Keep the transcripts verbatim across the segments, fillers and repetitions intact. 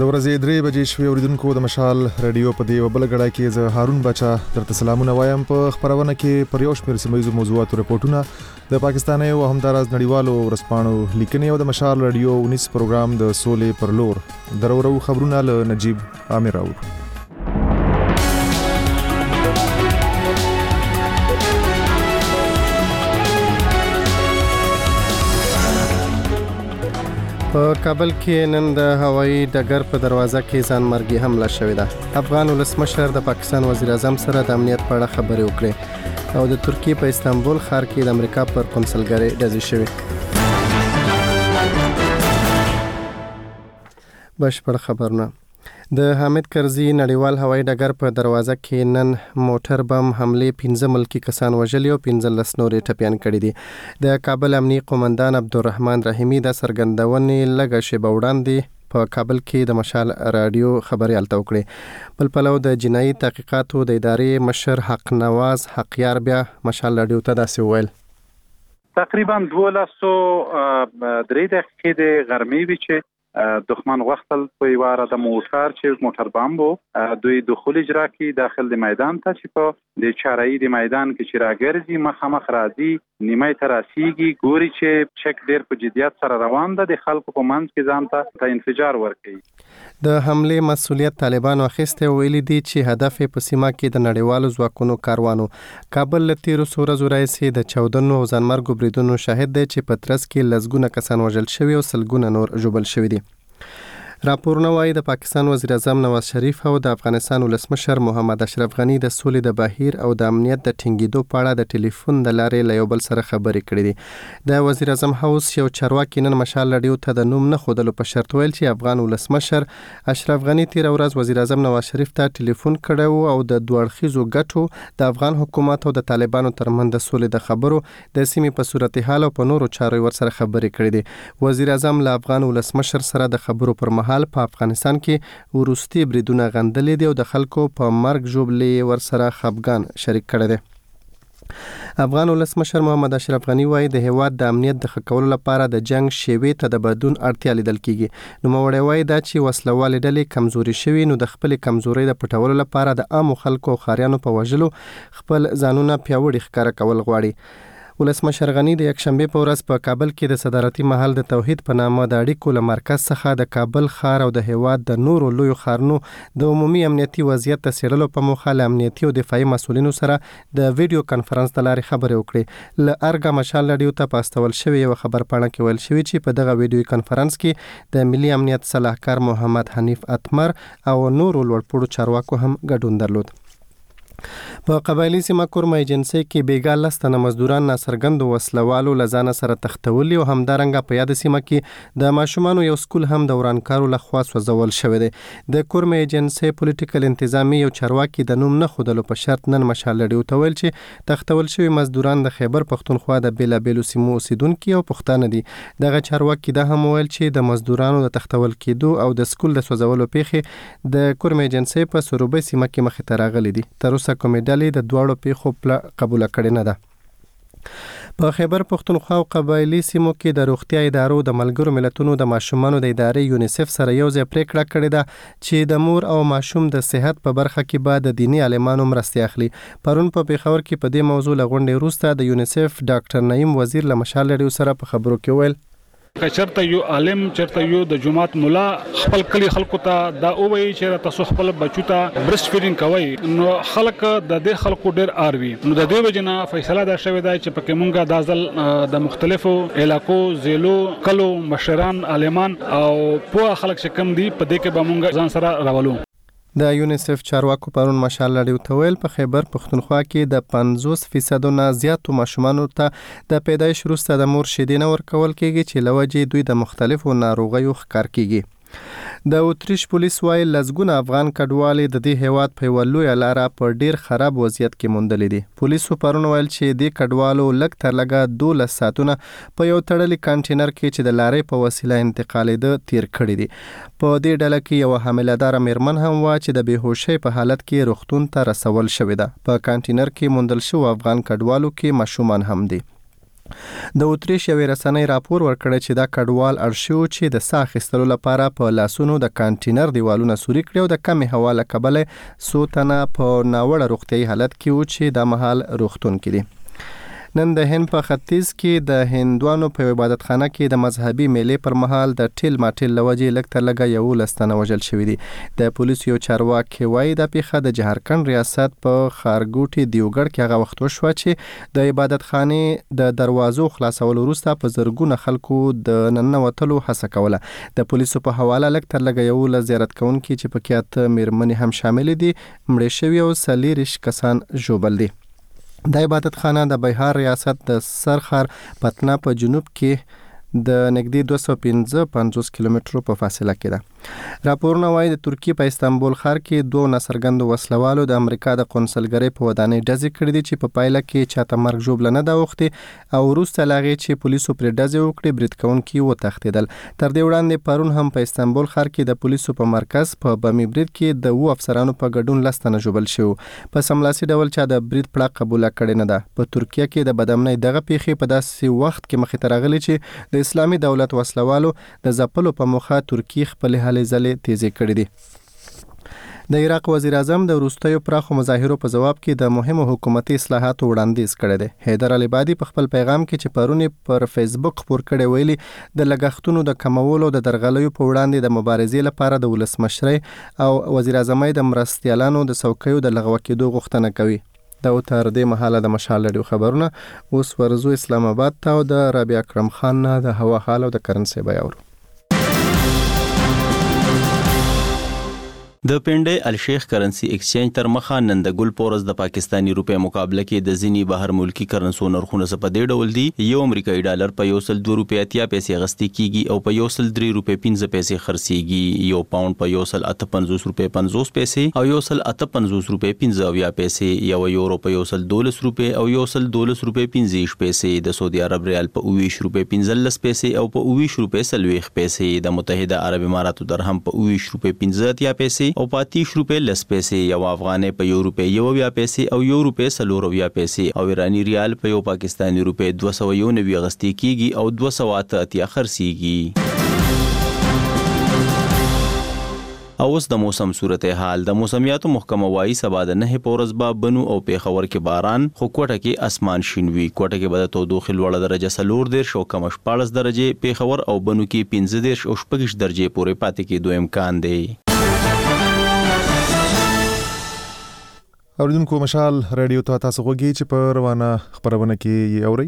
د ورځې درې بجې شوې اوریدونکو د مشال رادیو په دی وبل غړای کې زه هارون بچا درته سلامونه وایم. په خبرونه کې پر یو شمېر سیمایي موضوعاتو رپورټونه د پاکستاني او همدارز نړیوالو ورسپانو لیکنې او د مشال رادیو انیس پروګرام د سولې پر لور درورو خبرونه له نجیب عامر راوړو. په کابل کې نن د هوایي ډګر په دروازه کې ځانمرګي حمله شوې ده. افغان ولسمشر د پاکستان وزیر اعظم سره د امنیت په اړه خبرې وکړې او د ترکیې په استانبول ښار کې د امریکا پر قونسلګرۍ ډزې شوې. بشپړ خبرونه. د حامد کرزي نړیوال هوایي ډګر په دروازه کې نن موټر بم حملې پنځه ملکی کسان وژلي او پنځلس نورې ټپیان کړي دي. د کابل امنیي قومندان عبدالرحمن رحیمي د څرګندونې لږه شیبه وړاندې په کابل کې د مشال رادیو خبري الته وکړي. بل پلو د جنایي تحقیقاتو د ادارې مشر حق نواز حقیار بیا مشال رادیو ته داسې وویل: تقریبا دولس سو درې دقیقې د غرمې وی چې دښمن غوښتل په یواره د موټر چې موټر بم وو دوی دخول اجرا کی داخل د میدان ته چې په د چارای د میدان کې چې راګرځي مخامخ راځي نیمه تر راسیږي ګوري چې چک ډیر په جدیت سره روان ده د خلکو په منځ کې ځان ته انفجار ورکړي. د حمله مسؤلیت طالبانو اخیسته ویلي دي چې هدف په سیمه کې د نړیوالو ځواکونو کاروانو. کابل له تیرو څو ورځو راهیسې د چاودنو او ځانمرګو بریدونو شاهد دی چې په ترڅ کې لسګونه کسان وژل شوي او سلګونه نور ژوبل شوي دي. راپورونه وايي د پاکستان وزیر اعظم نواز شریف او د افغانستان ولسمشر محمد اشرف غنی د سولې د بهیر او د امنیت د ټینګېدو په اړه د ټلیفون د لارې له یو بل سره خبرې کړې دي. د وزیر اعظم هاوس یو چارواکي نن مشال رادیو ته د نوم نه ښودلو په شرط ویل چې افغان ولسمشر اشرف غنی تیر ورځ وزیر اعظم نواز شریف ته ټلیفون کړی او د دوه اړخیزو ګټو د افغان حکومت او د طالبانو ترمنځ د سولې د خبرو د سیمې په صورتحال او په نورو چارو ورسره خبرې کړې دي. وزیر اعظم له افغان ولسمشر سره د خبرو پر مهال په افغانستان کې ورستي بریدونه غندلې دي او د خلکو په مرګ ژوبلې ورسره خفګان شریک کړی دی. افغان ولسمشر محمد اشرف غنی وايي د هیواد د امنیت د ښه کولو لپاره د جنگ شیوې ته د بدلون اړتیا لیدل کیږي. نوموړی وايي دا چې وسلوالې ډلې کمزوري شوي نو د خپلې کمزورۍ د پټولو لپاره د عامو خلکو او ښاریانو په وژلو خپل ځانونه پیاوړي ښکاره کول غواړي. ولسمشر غنی د یکشنبه په ورځ په کابل کې د صدارتي محل د توحید په نامه د اړیکو له مرکز څخه د کابل ښار او د هیواد د نورو لویو ښارونو د عمومي امنیتي وضعیت د څېړلو په موخه له امنیتي او دفاعي مسؤلینو سره د ویډیو کانفرنس د لارې خبرې وکړې. له ارګه مشال رادیو ته په استول شوې یوه خبرپاڼه کې ویل شوي چې په دغه ویډیو کانفرنس کې د ملي امنیت صلاحکار محمد حنیف اتمر او نورو لوړپوړو چارواکو هم ګډون درلود. په قبایلی سیمه کورمه ایجنسۍ کې بیګا لس تنه مزدوران ناڅرګندو وسلوالو له ځانه سره تښتولي او همدارنګه په یاده سیمه کې د ماشومانو یو سکول هم د ورانکارو لخوا سوځول شوی دی. د کورمه ایجنسۍ پولیټیکل انتظامی یو چارواکي د نوم نه ښودلو په شرط نن مشال رادیو ته ویل چې تښتول شوي مزدوران د خیبر پښتونخوا د بیلابیلو سیمو اوسیدونکي او پښتانه دي. دغه چارواکي دا هم ویل چې د مزدورانو د تښتول کېدو او د سکول د سوځولو پیښې د کورمه ایجنسۍ په سروبي سیمه کې مخې ته راغلي دي. تر اوسه کومې ډلې د دواړو پیښو قبوله کړې نه ده. په خیبر پښتونخوا او قبایلی سیمو کې د روغتیا ادارو د ملګرو ملتونو د ماشومانو د ادارې یونیسف سره یو ځای پریکړه کړې ده چې د مور او ماشوم د صحت په برخه کې به د دیني عالمانو مرستې اخلي. پرون په پیښور کې په دې موضوع له غونډې وروسته د یونیسف ډاکټر نعیم وزیر له مشال رادیو سره په خبرو کې ویل: که چرته یو عالم چرته یو د جماعت مولا خپل کلی خلکو ته دا اووي چې تاسو خپل بچو ته برست فیډینګ کوي نو خلک د دې خلکو ډیر اروي نو د دې وجنه فیصله دا شوې ده چې پکې مونږه د ځل د مختلفو علاقو زیلو کلو مشران عالمان او په خلک چې کم دي په دې کې به مونږ ځان سره راولو. د یونیسف چارواکو پرون مشال رادیو ته ویل په خیبر پښتونخوا کې د پنځوس فیصد نه زیاتو ماشومانو ته د پیدایش وروسته د مور شیدې نه ورکول کېږي چې له وجې دوی د مختلفو ناروغیو ښکار کېږي. د اتریش پولیس وايي لسګونه افغان کډوالې د دې هیواد په یوه لویه لاره په ډیر خراب وضعیت کې موندلې دي. پولیسو پرون ویل چې دې کډوالو لږ تر لږه دولس ساعتونه په یو تړلي کانټینر کې چې د لارې په وسیله انتقالېده تیر کړي دي. په دې ډله کې یوه حامله‌داره میرمن هم وه چې د بېهوشۍ په حالت کې روغتون ته رسول شوې ده. په کانټینر کې موندل شوو افغان کډوالو کې ماشومان هم دي. د اوتریش یوې رسنۍ راپور ورکړی چې دا کډوال اړ شوي چې د ساه اخیستلو لپاره په لاسونو د کانټینر دیوالونه سوري کړي او د کمې هوا له کبله څو تنه په ناوړه روغتیایي حالت کې و چې دا مهال روغتون کې دي. نن د هند په ختیځ کې د هندوانو په عبادتخانه کې د مذهبي میلې پر مهال د ټیل ماټیل لوجې لږ تر لږه یولس تنه وژل شوي دي. د پولیسو یو چارواکي وایي دا پیښه د جهارکند ریاست په ښارګوټي دیوګړ کې هغه وخت وشوه چې د عبادتخانې د دروازو خلاصولو وروسته په زرګونه خلکو د ننوتلو هڅه کوله. د پولیسو په حواله لږ تر لږه یولس زیارت کوونکي چې پکې اته میرمنې هم شامل دي مړه شوي او څلېرویشت کسان ژوبل دي. د عبادتخانه د بهار ریاست د سرخار پتنا په جنوب کې د نږدې دوه سوه پنځه پنځوس کیلومترو په فاصله کې ده. راپورونه وایي د ترکیې په استانبول ښار کې دوه ناڅرګندو وسلوالو د امریکا د قونسلګرۍ په ودانۍ ډزې کړې دي چې په پایله کې چاته مرګ ژوبله نه ده اوښتې او وروسته له هغې چې پولیسو پرې ډزې وکړې برید کوونکي وتښتېدل. تر دې وړاندې پرون هم په استانبول ښار کې د پولیسو په مرکز په بمي برید کې د اووه افسرانو په ګډون لس تنه ژوبل شوي. په سملاسي ډول چا د برید پړه قبوله کړې نه ده. په ترکیه کې د بدامنۍ دغه پیښې په داسې وخت کې مخې ته راغلي چې د اسلامي دولت وسلوالو د ځپلو په موخه ترکیې خپلې هلې ځلې تیزې کړې دي. د عراق وزیر اعظم د وروستیو پراخو مظاهرو په جواب کې د مهمو حکومتي اصلاحاتو وړاندیز کړی دی. حیدر العبادي په خپل پیغام کې چې پرون پر فیسبوک خپور کړی ویلي د لګښتونو د کمولو د درغلیو په وړاندې د مبارزې لپاره د ولسمشرۍ او وزیر اعظمۍ د مرستیالانو د څوکیو د لغوه کېدو غوښتنه کوي. دا تر دې مهاله د مشال رادیو خبرونه اوس ورزو اسلام آباد ته او د رابعه اکرم خان نه د هوا حال او د کرنسي بیاورو. د پنډۍ الشیخ کرنسی ایکسچینج تر مخه نن د ګل پورس د پاکستانی روپیا مقابله کې د ځینی بهر ملکی کرنسو نرخونه په دې ډول دي. یو امریکایي ډالر په یو سل دوه روپیا اتیا پیسې غستی کیږي او په یو سل درې روپیا پنځه پیسې خرڅيږي. یو پاوند په یو سل اته پنځوس روپیا پنځوس پیسې او یو سل اته پنځوس روپیا پنځه اویا پیسې. یو یورو په یو سل دولس روپیا او یو سل دولس روپیا پنځه پیسې. د سعودي عرب ریال په اوویش روپیا پنځلس پیسې او په اوویش روپیا سلويخ پیسې. د متحده عرب اماراتو درهم په اوویش روپیا پنځه اتیا پیسې او په اتیش روپے لس پیسې. یو افغانۍ په یو روپے یو اویا پیسې او یو روپے څلور اویا پیسې او ایرانی ریال په یو پاکستانی روپے دوه سوه یو نوي غستی کیږي او دوه سوه اته اتیا خرڅیږي. او اوس د موسم صورتحال. د موسمیاتو محکمه وايي سبا د نه پورز با بنو او پیښور کې باران خو کوټه کې اسمان شین وي. کوټه کې به د تودوخې لوړه درجه څلور دېرش او کم شپاړس درجې. پیښور او بنو کې پنځه دېرش او شپږ درجې پورې پاتې کېدو امکان دی. اوریدونکو مشال رادیو ته تاسو غوږی چې په روانه خبرونه کې اوري.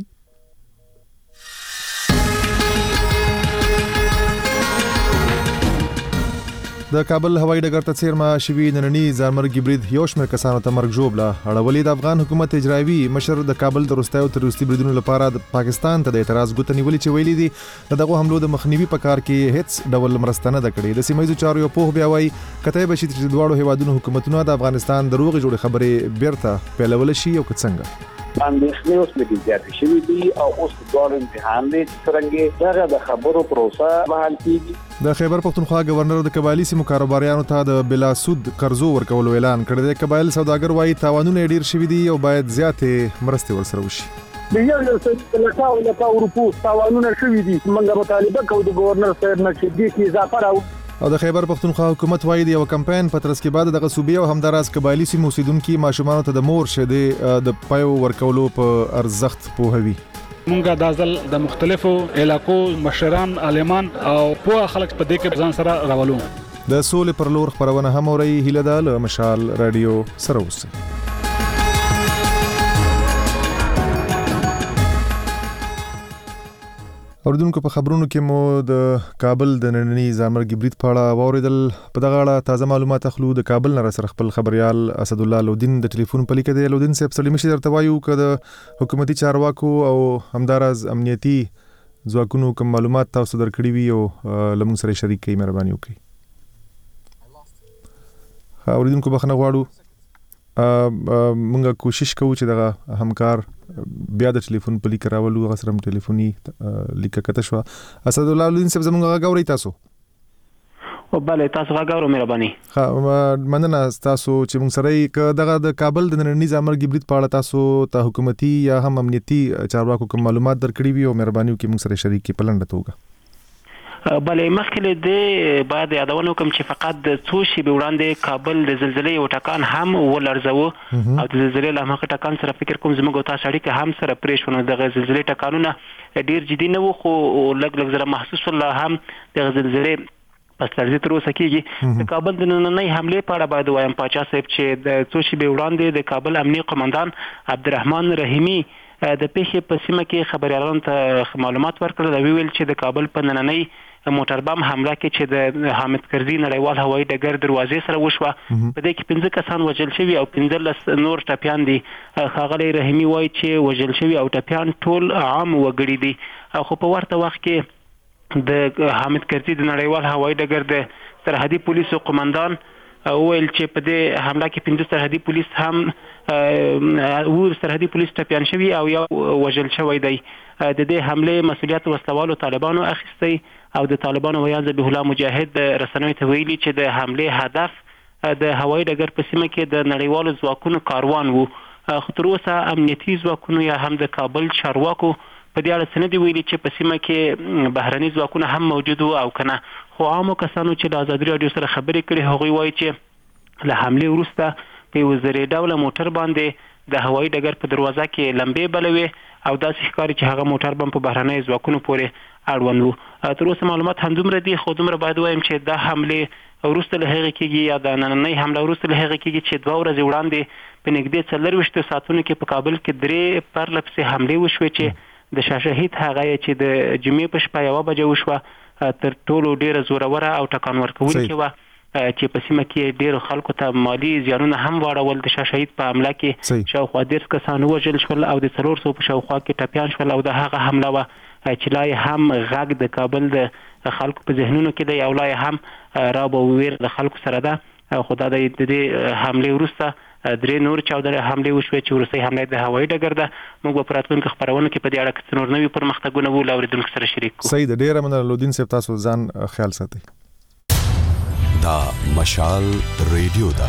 د کابل هوایي ډګر ته څیرمه شوي نننی ځانمرګي برید یو شمېر کسانو ته مرګ ژوبله اړولې. د افغان حکومت اجرایوي مشر د کابل د وروستیو تروریستي بریدونو لپاره د پاکستان ته د اعتراض ګوته نیولې چې ویلي دي د دغو حملو د مخنیوي په کار کې هیڅ ډول مرسته نه ده کړې. د سیمه ییزو چارو یو پوه بیا وایي کته به شي چې دواړو هیوادونو حکومتونو د افغانستان د روغې جوړې خبرې بیرته پیلول شي او که څنګه اندېښنې اوس لږ زیاتې شوي دي او اوس دواړو امتحان دی چې څرنګه دغه د خبرو پروسه به حل کېږي. د خیبر پختونخوا گورنر د قبایلي سیمو کاروباریانو ته د بلا سود قرضو ورکولو اعلان کړی دی. قبایل سوداګر وایي تاوانونه ډیر شوي دي او باید زیاتې مرستې ورسره وشي. د یو یو څه لکاو لکاو روپو تاوانونه شوي دي. موږ مطالبه کوو د گورنر صاحب نه چې دې کې اضافه راوړي. او د خیبر پختونخوا حکومت وایي د یو کمپاین په ترڅ کې بعد دغه صوبې او همداراز قبایلي سیمو اوسیدونکو ماشومانو ته د مور شیدې د پایو ورکولو په ارزښت پوهوي. مونږه د ځل د مختلفو علاقو مشران عالمان او پوه خلک په دې کې ځان سره راولو. د سولې پر لور خبرونه هم اوري. هیله ده له مشال رادیو سره اوسئ. اوریدونکو په خبرونو کې مو د کابل د نننی ځانمرګي برید په اړه واوریدل. په دغه اړه تازه معلومات اخلو. د کابل نه سره خپل خبريال اسد الله لودین د ټلیفون په لیکه دی. لودین صاحب سلام شي درته وایو که د حکومتي چارواکو او همداراز امنیتي ځواکونو کوم معلومات تاسو درکړي وي او لمون سره شریک کړئ مهرباني وکړئ. اوریدونکو بخنه غواړو. مونږه کوشش کوو چې دغه همکار بیا د ټلیفون په لیک راولو. هغه سره ټلیفوني لیک کته شو. اسد الله لودین صاحب زمونږ غږ اورئ تاسو؟ او بله تاسو غواړم مهرباني. ها مننه تاسو چې موږ سره ک دغه د کابل د نړیوال ځامرګي برید په اړه تاسو ته حکومتي یا هم امنیتي چارواکو کوم معلومات درکړي وي او مهرباني وکړئ موږ سره شریک کړئ په لنډه توګه. بله مخکې د بعد یادونه کوم چې فقط د څو شېبې وړاندې کابل د زلزلې یو ټکان هم ولړزاوه او د زلزلې له همغه ټکان سره فکر کوم زموږ او تاسو اړیکه هم سره پرې شو. نو د زلزلې ټکانونه ډیر جدي نه وو خو لږ لږ زره محسوس الله هم د زلزلې پس لرزي تر اوسه کېږي. د کابل د نننۍ حملې په اړه باید وایم پاچا صاحب چې د څو شېبې وړاندې د کابل امنیه قومندان عبدالرحمن رحیمي د پیښې په سیمه کې خبريالانو ته معلومات ورکړل. دا ویل چې د کابل په نننۍ موټر بم حمله کې چې د حامد کرزي نړیوال هوایي ډګر دروازې سره وشوه په دې کې پنځه کسان وژل شوي او پنځلس نور ټپیان دي. ښاغلی رحیمي وایي چې وژل شوي او ټپیان ټول عام وګړي دي. خو په ورته وخت کې د حامد کرزي د نړیوال هوایي ډګر د سرحدي پولیسو قومندان ویل چې په دې حمله کې پنځه سرحدي پولیس هم و سرحدي پولیس ټپیان شوي او یو وژل شوی دی. د دې حملې مسؤلیت وسلوالو طالبانو اخیستی او د طالبانو ویان ذبیح الله مجاهد رسنیو ته ویلي چې د حملې هدف د هوایي ډګر په سیمه کې د نړیوالو ځواکونو کاروان وو. خو تر اوسه امنیتي ځواکونو یا هم د کابل چارواکو په دې اړه څه نه دي ویلي چې په سیمه کې بهرني ځواکونه هم موجود وو او که نه. خو عامو کسانو چې د ازادي راډیو سره خبرې کړې هغوی وایي چې له حملې وروسته په یو زرې ډوله موټر باندې د هوایي ډګر په دروازه کې لمبې بلوي او داسې ښکاري چې هغه موټر بم په بهرنیو ځواکونو پورې اړوند وو. تر اوسه معلومات همدومره دي خو دومره باید وایم چې دا حملې وروسته له هغې کېږي یا د نننۍ حمله وروسته له هغې کېږي چې دوه ورځې وړاندې په نږدې څلرویشتو ساعتونو کې په کابل کې درې پرله پسې حملې وشوې چې د شاه شهید هغه چې د جمعې په شپه یوه بجه وشوه تر ټولو ډېره زوروره او ټکان ورکوونکې وه چې په سیمه کې ډېرو خلکو ته مالي زیانونه هم واړول. د شاه شهید په حمله کې شاوخوا دېرش کسان ووژل شول او د څلور سوو په شاوخوا کې ټپیان شول او د هغه حمله وه چې لا هم غږ د کابل د خلکو په ذهنونو کې دی او لا هم رعب او ویر د خلکو سره ده. خو دا د دې حملې وروسته درې نور چاودنې حملې وشوې چې وروستۍ حمله د هوایي ډګر ده. موږ به په راتلونکو خپرونو کې په دې اړه څه نور نوي پرمختګونه وو له اورېدونکو سره شریک کړو. صحیح ده. ډېره مننه لودین صاحب، تاسو ځان خیال ساتئ. دا مشال ریډیو ده.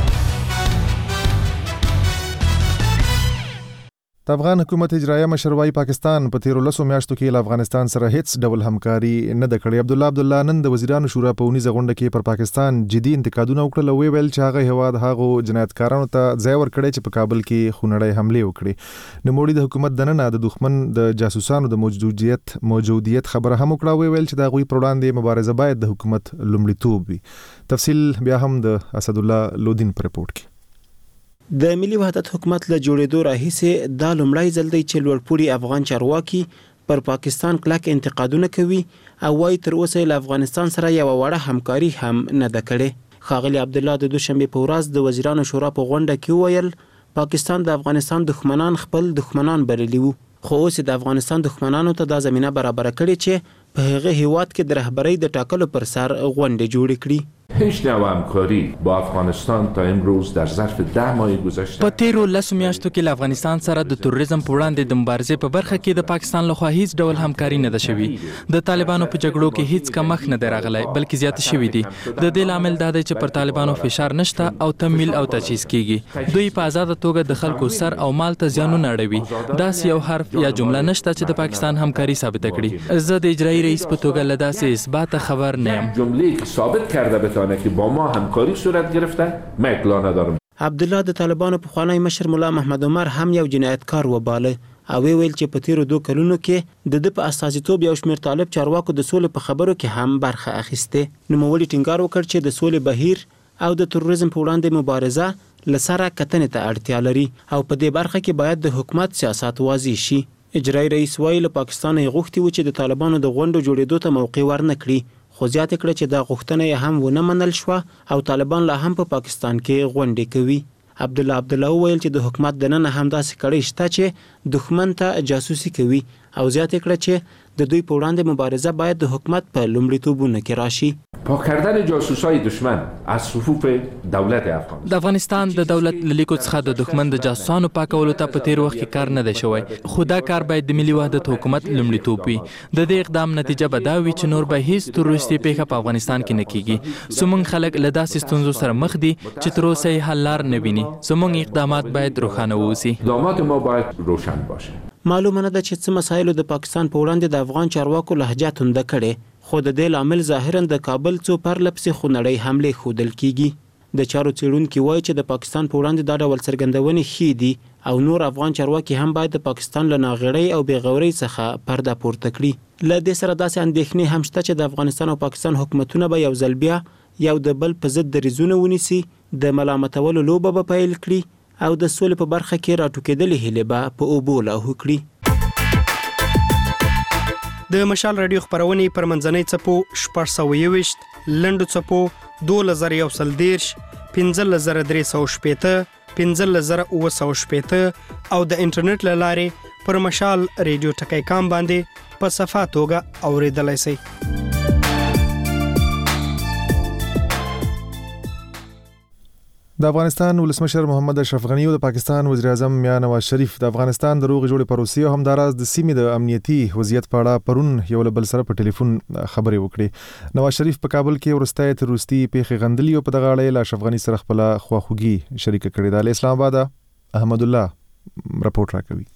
د افغان حکومت اجرایه مشر وايي پاکستان په تیرو لسو میاشتو کې له افغانستان سره هیڅ ډول همکاري نه ده کړې. عبدالله عبدالله نن د وزیرانو شورا په اونیزه غونډه کې پر پاکستان جدي انتقادونه وکړل او ویل چې هغه هیواد هغو جنایتکارانو ته ځای ورکړی چې په کابل کې خونړۍ حملې وکړي. نوموړي د حکومت دننه د دښمن د جاسوسانو د موجودیت موجودیت خبره هم وکړه. ویل چې د هغوی پر وړاندې مبارزه باید د حکومت لومړیتوب وي. تفصیل بیا هم د اسدالله لودین پر رپورټ کې. د ملي وحدت حکومت له جوړېدو راهیسې دا لومړی ځل دی چې لوړپوړي افغان چارواکي پر پاکستان کلک انتقادونه کوي او وايي تر اوسه له افغانستان سره یو وړه همکاري هم نه ده کړې. ښاغلي عبدالله د دوشنبې په ورځ د وزیرانو شورا په غونډه کې وویل پاکستان د افغانستان دښمنان خپل دښمنان بللي وو، خو اوس د افغانستان دښمنانو ته دا زمینه برابره کړې چې په هغه هیواد کې د رهبرۍ د ټاکلو پر سر غونډې جوړې کړي. هیچ نوع همکاری با افغانستان تا امروز در ظرف ده ماه گذشته په تیرو لسو میاشتو کې له افغانستان سره د تروریزم په وړاندې د مبارزې په برخه کې د پاکستان لخوا هیڅ ډول همکاري نه ده شوې. د طالبانو په جګړو کې هیڅ کمښت نه دی راغلی بلکې زیات شوي دي. د دې لامل دا دی چې پر طالبانو فشار نشته او تمویل او تجهیز کیږي. دوی په آزاده توګه د خلکو سر او مال ته زیانونه اړوي. داسې یو حرف یا جمله نشته چې د پاکستان همکاري ثابته کړي. زه د اجرایی رئیس په توګه له داسې اثبات خبر نه یم. جمله‌ای که ثابت کرده بتونه که با ما همکاری صورت گرفته ما اطلاع ندارم. عبدالله د طالبانو پخوانی مشر ملا محمد عمر هم یو جنایتکار وباله او ویل چې په تیرو دوه کلونو کې د د په استازیتوب یو شمېر طالب چارواکو د سولې په خبرو کې هم برخه اخیسته. نوموړي ټینګار وکړ چې د سولې بهیر او د تروریزم په وړاندې مبارزه لسره کتنې ته اړتیا لري او په دې برخه کې باید د حکومت سیاست واضح شي. اجرایی رئیس وایي له پاکستان یې غوښتي و چې د طالبانو د غونډو جوړېدو ته موقع ورنه کړي، خو زیاته کړه چې دا غوښتنه یې هم ونه منل شوه او طالبان لا هم په پاکستان کې غونډې کوي. عبدالله عبدالله ویل چې د حکومت دننه هم داسې کړۍ شته چې دښمن ته جاسوسي کوي او زیاته کړه چې د دوی په وړاندې مبارزه باید د حکومت په لومړیتوبونو کې راشي. پاک کردن جاسوسای دشمن از صفوف دولت افغانستان. د افغانستان د دولت له لیکو څخه د دښمن د جاسوسانو پاکولو ته په تیر وخت کې کار نه دی شوی، خو دا کار باید د ملي وحدت حکومت لومړیتوب وي. د دې اقدام نتیجه به دا وي چې نور به هیڅ تروریستي پیښه په افغانستان کې نه کیږي. زموږ خلک له داسې ستونزو سره مخ دي چې تر اوسه یې حل لار نه ویني. زموږ اقدامات باید روښانه واوسي. اقدامات ما باید روشن باشه. معلومه نه ده چې څه مسایلو د پاکستان په وړاندې د افغان چارواکو لهجه تنده کړې، خو د دې لامل ظاهرا د کابل څو پرلپسې خونړۍ حملې ښودل کیږي. د چارو څېړونکي وایي چې د پاکستان په وړاندې دا ډول څرګندونې ښې دي او نور افغان چارواکي هم باید د پاکستان له ناغړۍ او بېغورۍ څخه پرده پورته کړي. له دې سره داسې اندېښنې هم شته چې د افغانستان او پاکستان حکومتونه به یو ځل بیا یو د بل په ضد دریځونه ونیسي، د ملامتولو لوبه به پیل کړي او د سولې په برخه کې راټوکېدلې هیلې به په اوبو لاهو کړي. د مشال رادیو خبرونې پر منځنۍ څپو شپږ سوه یوویشت، لنډو څپو دولس زره یو سل دېرش، پنځلس زره درې سوه شپېته، پنځلس زره اووه سوه شپېته او د انټرنیټ له لارې پر مشال رادیو ټکی کام باندې په صفا توګه اورېدلی شئ. د افغانستان ولسمشر محمد اشرف غنی او د پاکستان وزیر اعظم میاں نواز شریف د افغانستان د روغې جوړې پروسې او همداراز د سیمې د امنیتي وضعیت په اړه پرون یو له بل سره په ټلیفون خبرې وکړې. نواز شریف په کابل کې وروستۍ تروریستي پیښې غندلي او په دغه اړه له اشرف غنی سره خپل خواخوږي شریکه کړې ده. له اسلام آباد احمد الله رپورټ راکوي.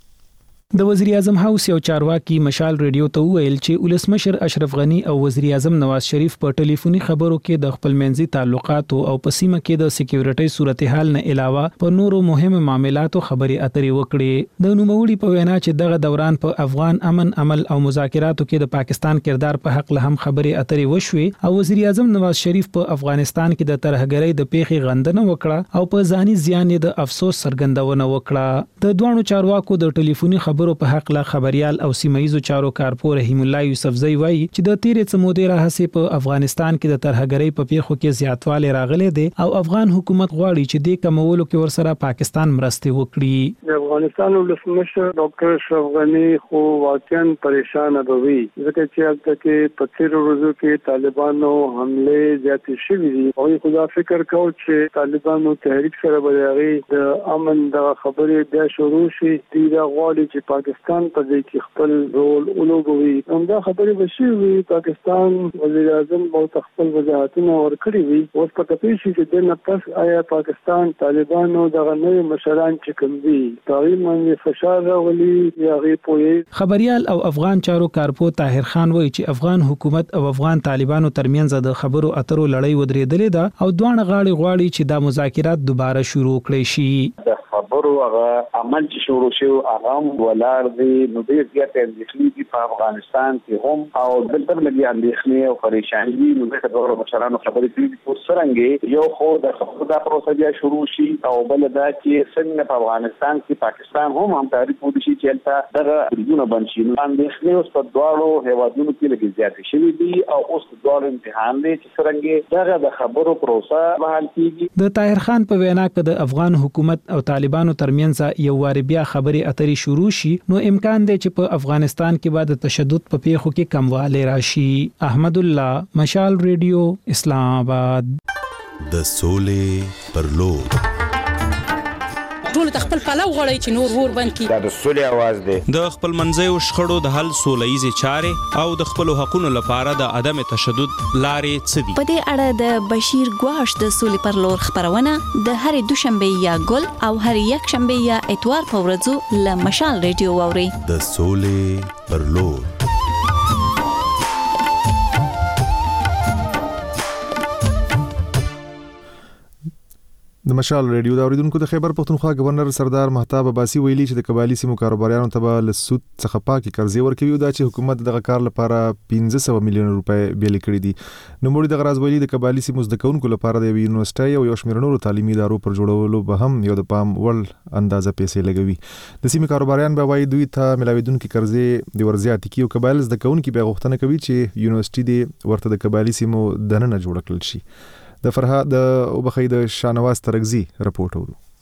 د وزیر اعظم هاوس یو چارواکي مشال رادیو ته ویل چې ولسمشر اشرف غنی او وزیر اعظم نواز شریف په ټلیفوني خبرو کې د خپل منځي تعلقات او په سیمه کې د سکیورټي صورتحال نه علاوه په نورو مهمو معاملاتو خبرې اترې وکړې. د نوموړي په وینا چې دغه دوران په افغان امن عمل او مذاکراتو کې د پاکستان کردار په حق له هم خبرې اترې وشوې او وزیر اعظم نواز شریف په افغانستان کې د ترهګرۍ د پیښې غندنه وکړه او په ځاني زیان د افسوس څرګندونه وکړه. د دوه چارواکو د ټلیفوني خبرو په حق له خبريال او سیمایي چارو کارپور رحیم الله یوسفزئی وایي چې د تیرې څمودې راهسې په افغانستان کې د ترهګرۍ په پیښو کې زیاتوالی راغلی دی او افغان حکومت غواړي چې د کمولو کې ورسره پاکستان مرستې وکړي. د افغانستان ولسمشر ډاکټر اشرف غنی خو واقعا پریشان بوي ځکه چې هغه کې په تیرو ورځو کې طالبانو حمله زیاتې شوې دي او خدا فکر کو چې طالبانو تحریک سره بلغي د امن د خبرې بیا شروع شي دی دا غواړي چې پاکستان په دې کې خپل رول ولوبوي. همدا خبرې بشي وي پاکستان وزیر اعظم او خپل وضاحتونه ورکړي وي اوس په تاسو چې د نفس آیا پاکستان طالبانو دغه نوې مشران چې کوم دي تقریبا فشار راولي یا غي پوي. خبريال او افغان چارو کارپو طاهر خان وایي چې افغان حکومت او افغان طالبانو ترمنځ د خبرو اترو لړۍ ودرېدلې ده او دوه غاړي غواړي چې دا مذاکرات دوباره شروع کړي شي. خبرو هغه عمل چې شروع شو هغه ولار دی نو ډیر زیات اندېښنې دي په افغانستان کې هم او دلته لګي اندېښنې او پریشانی دي نو د ډول مشرانو خبرې دي چې څنګه یو خو د خبرو د پروسه شروع شي او بل دا چې څنګه په افغانستان کې پاکستان هم هم تاریخ ودی شي چې البته دغه ریجونه بنشي اندېښنې اوس په دواړو هیوادونو کې لګي زیات شوي دي او اوس د دواړو امتحان دی چې څنګه دغه د خبرو پروسه بحال کیږي. د طاهر خان په وینا کې د افغان حکومت او طالبانو ترمنځ یو واری بیا خبرې اترې شروع شي نو امکان دی چې په افغانستان کې بعد تشدد په پیښو کې کموالی راشي. احمد الله مشال ریډیو اسلام آباد. د سولې پر لور ټول خپل پلو غړی چې نور ور بند کی دا د سولې आवाज دی د خپل منځي او شخړو د حل سولېزي چارې او د خپل حقوقو لپاره د عدم تشدد لارې څدي. په دې اړه د بشیر ګواش د سولې پر لور خبرونه د هر دوشنبه یا ګل او هر یک شنبه یا اتوار په ورځو ل مشال ریډیو ووري. د سولې پر لور د مشال ریډیو دا اوریدونکو د خیبر پختونخوا گورنر سردار مهتاب عباسي ویلي چې د قبایلی سیمو کاروباریانو ته به له سود څخه پاکي قرضې ورکوي دا چې حکومت دغه کار لپاره پنځه سوه میلیون روپۍ بیلې کړي دي. نوموړي دغه راز ویلي د قبایلی سیمو زده کوونکو لپاره د یونیورسيټي او یو شمېر نورو تعلیمي ادارو پر جوړولو به هم یو د پام وړ اندازه پیسې لګوي. د سیمې کاروباریان به وایي دوی ته ملاویدونکي قرضې د ورزیاتې کیو قبایل زده کوونکي به غوښتنه کوي چې یونیورسيټي دې ورته د قبایلی سیمو دننه جوړ کړل شي. د فرها د وبخې د شانواز ترغزي رپورټ ورو.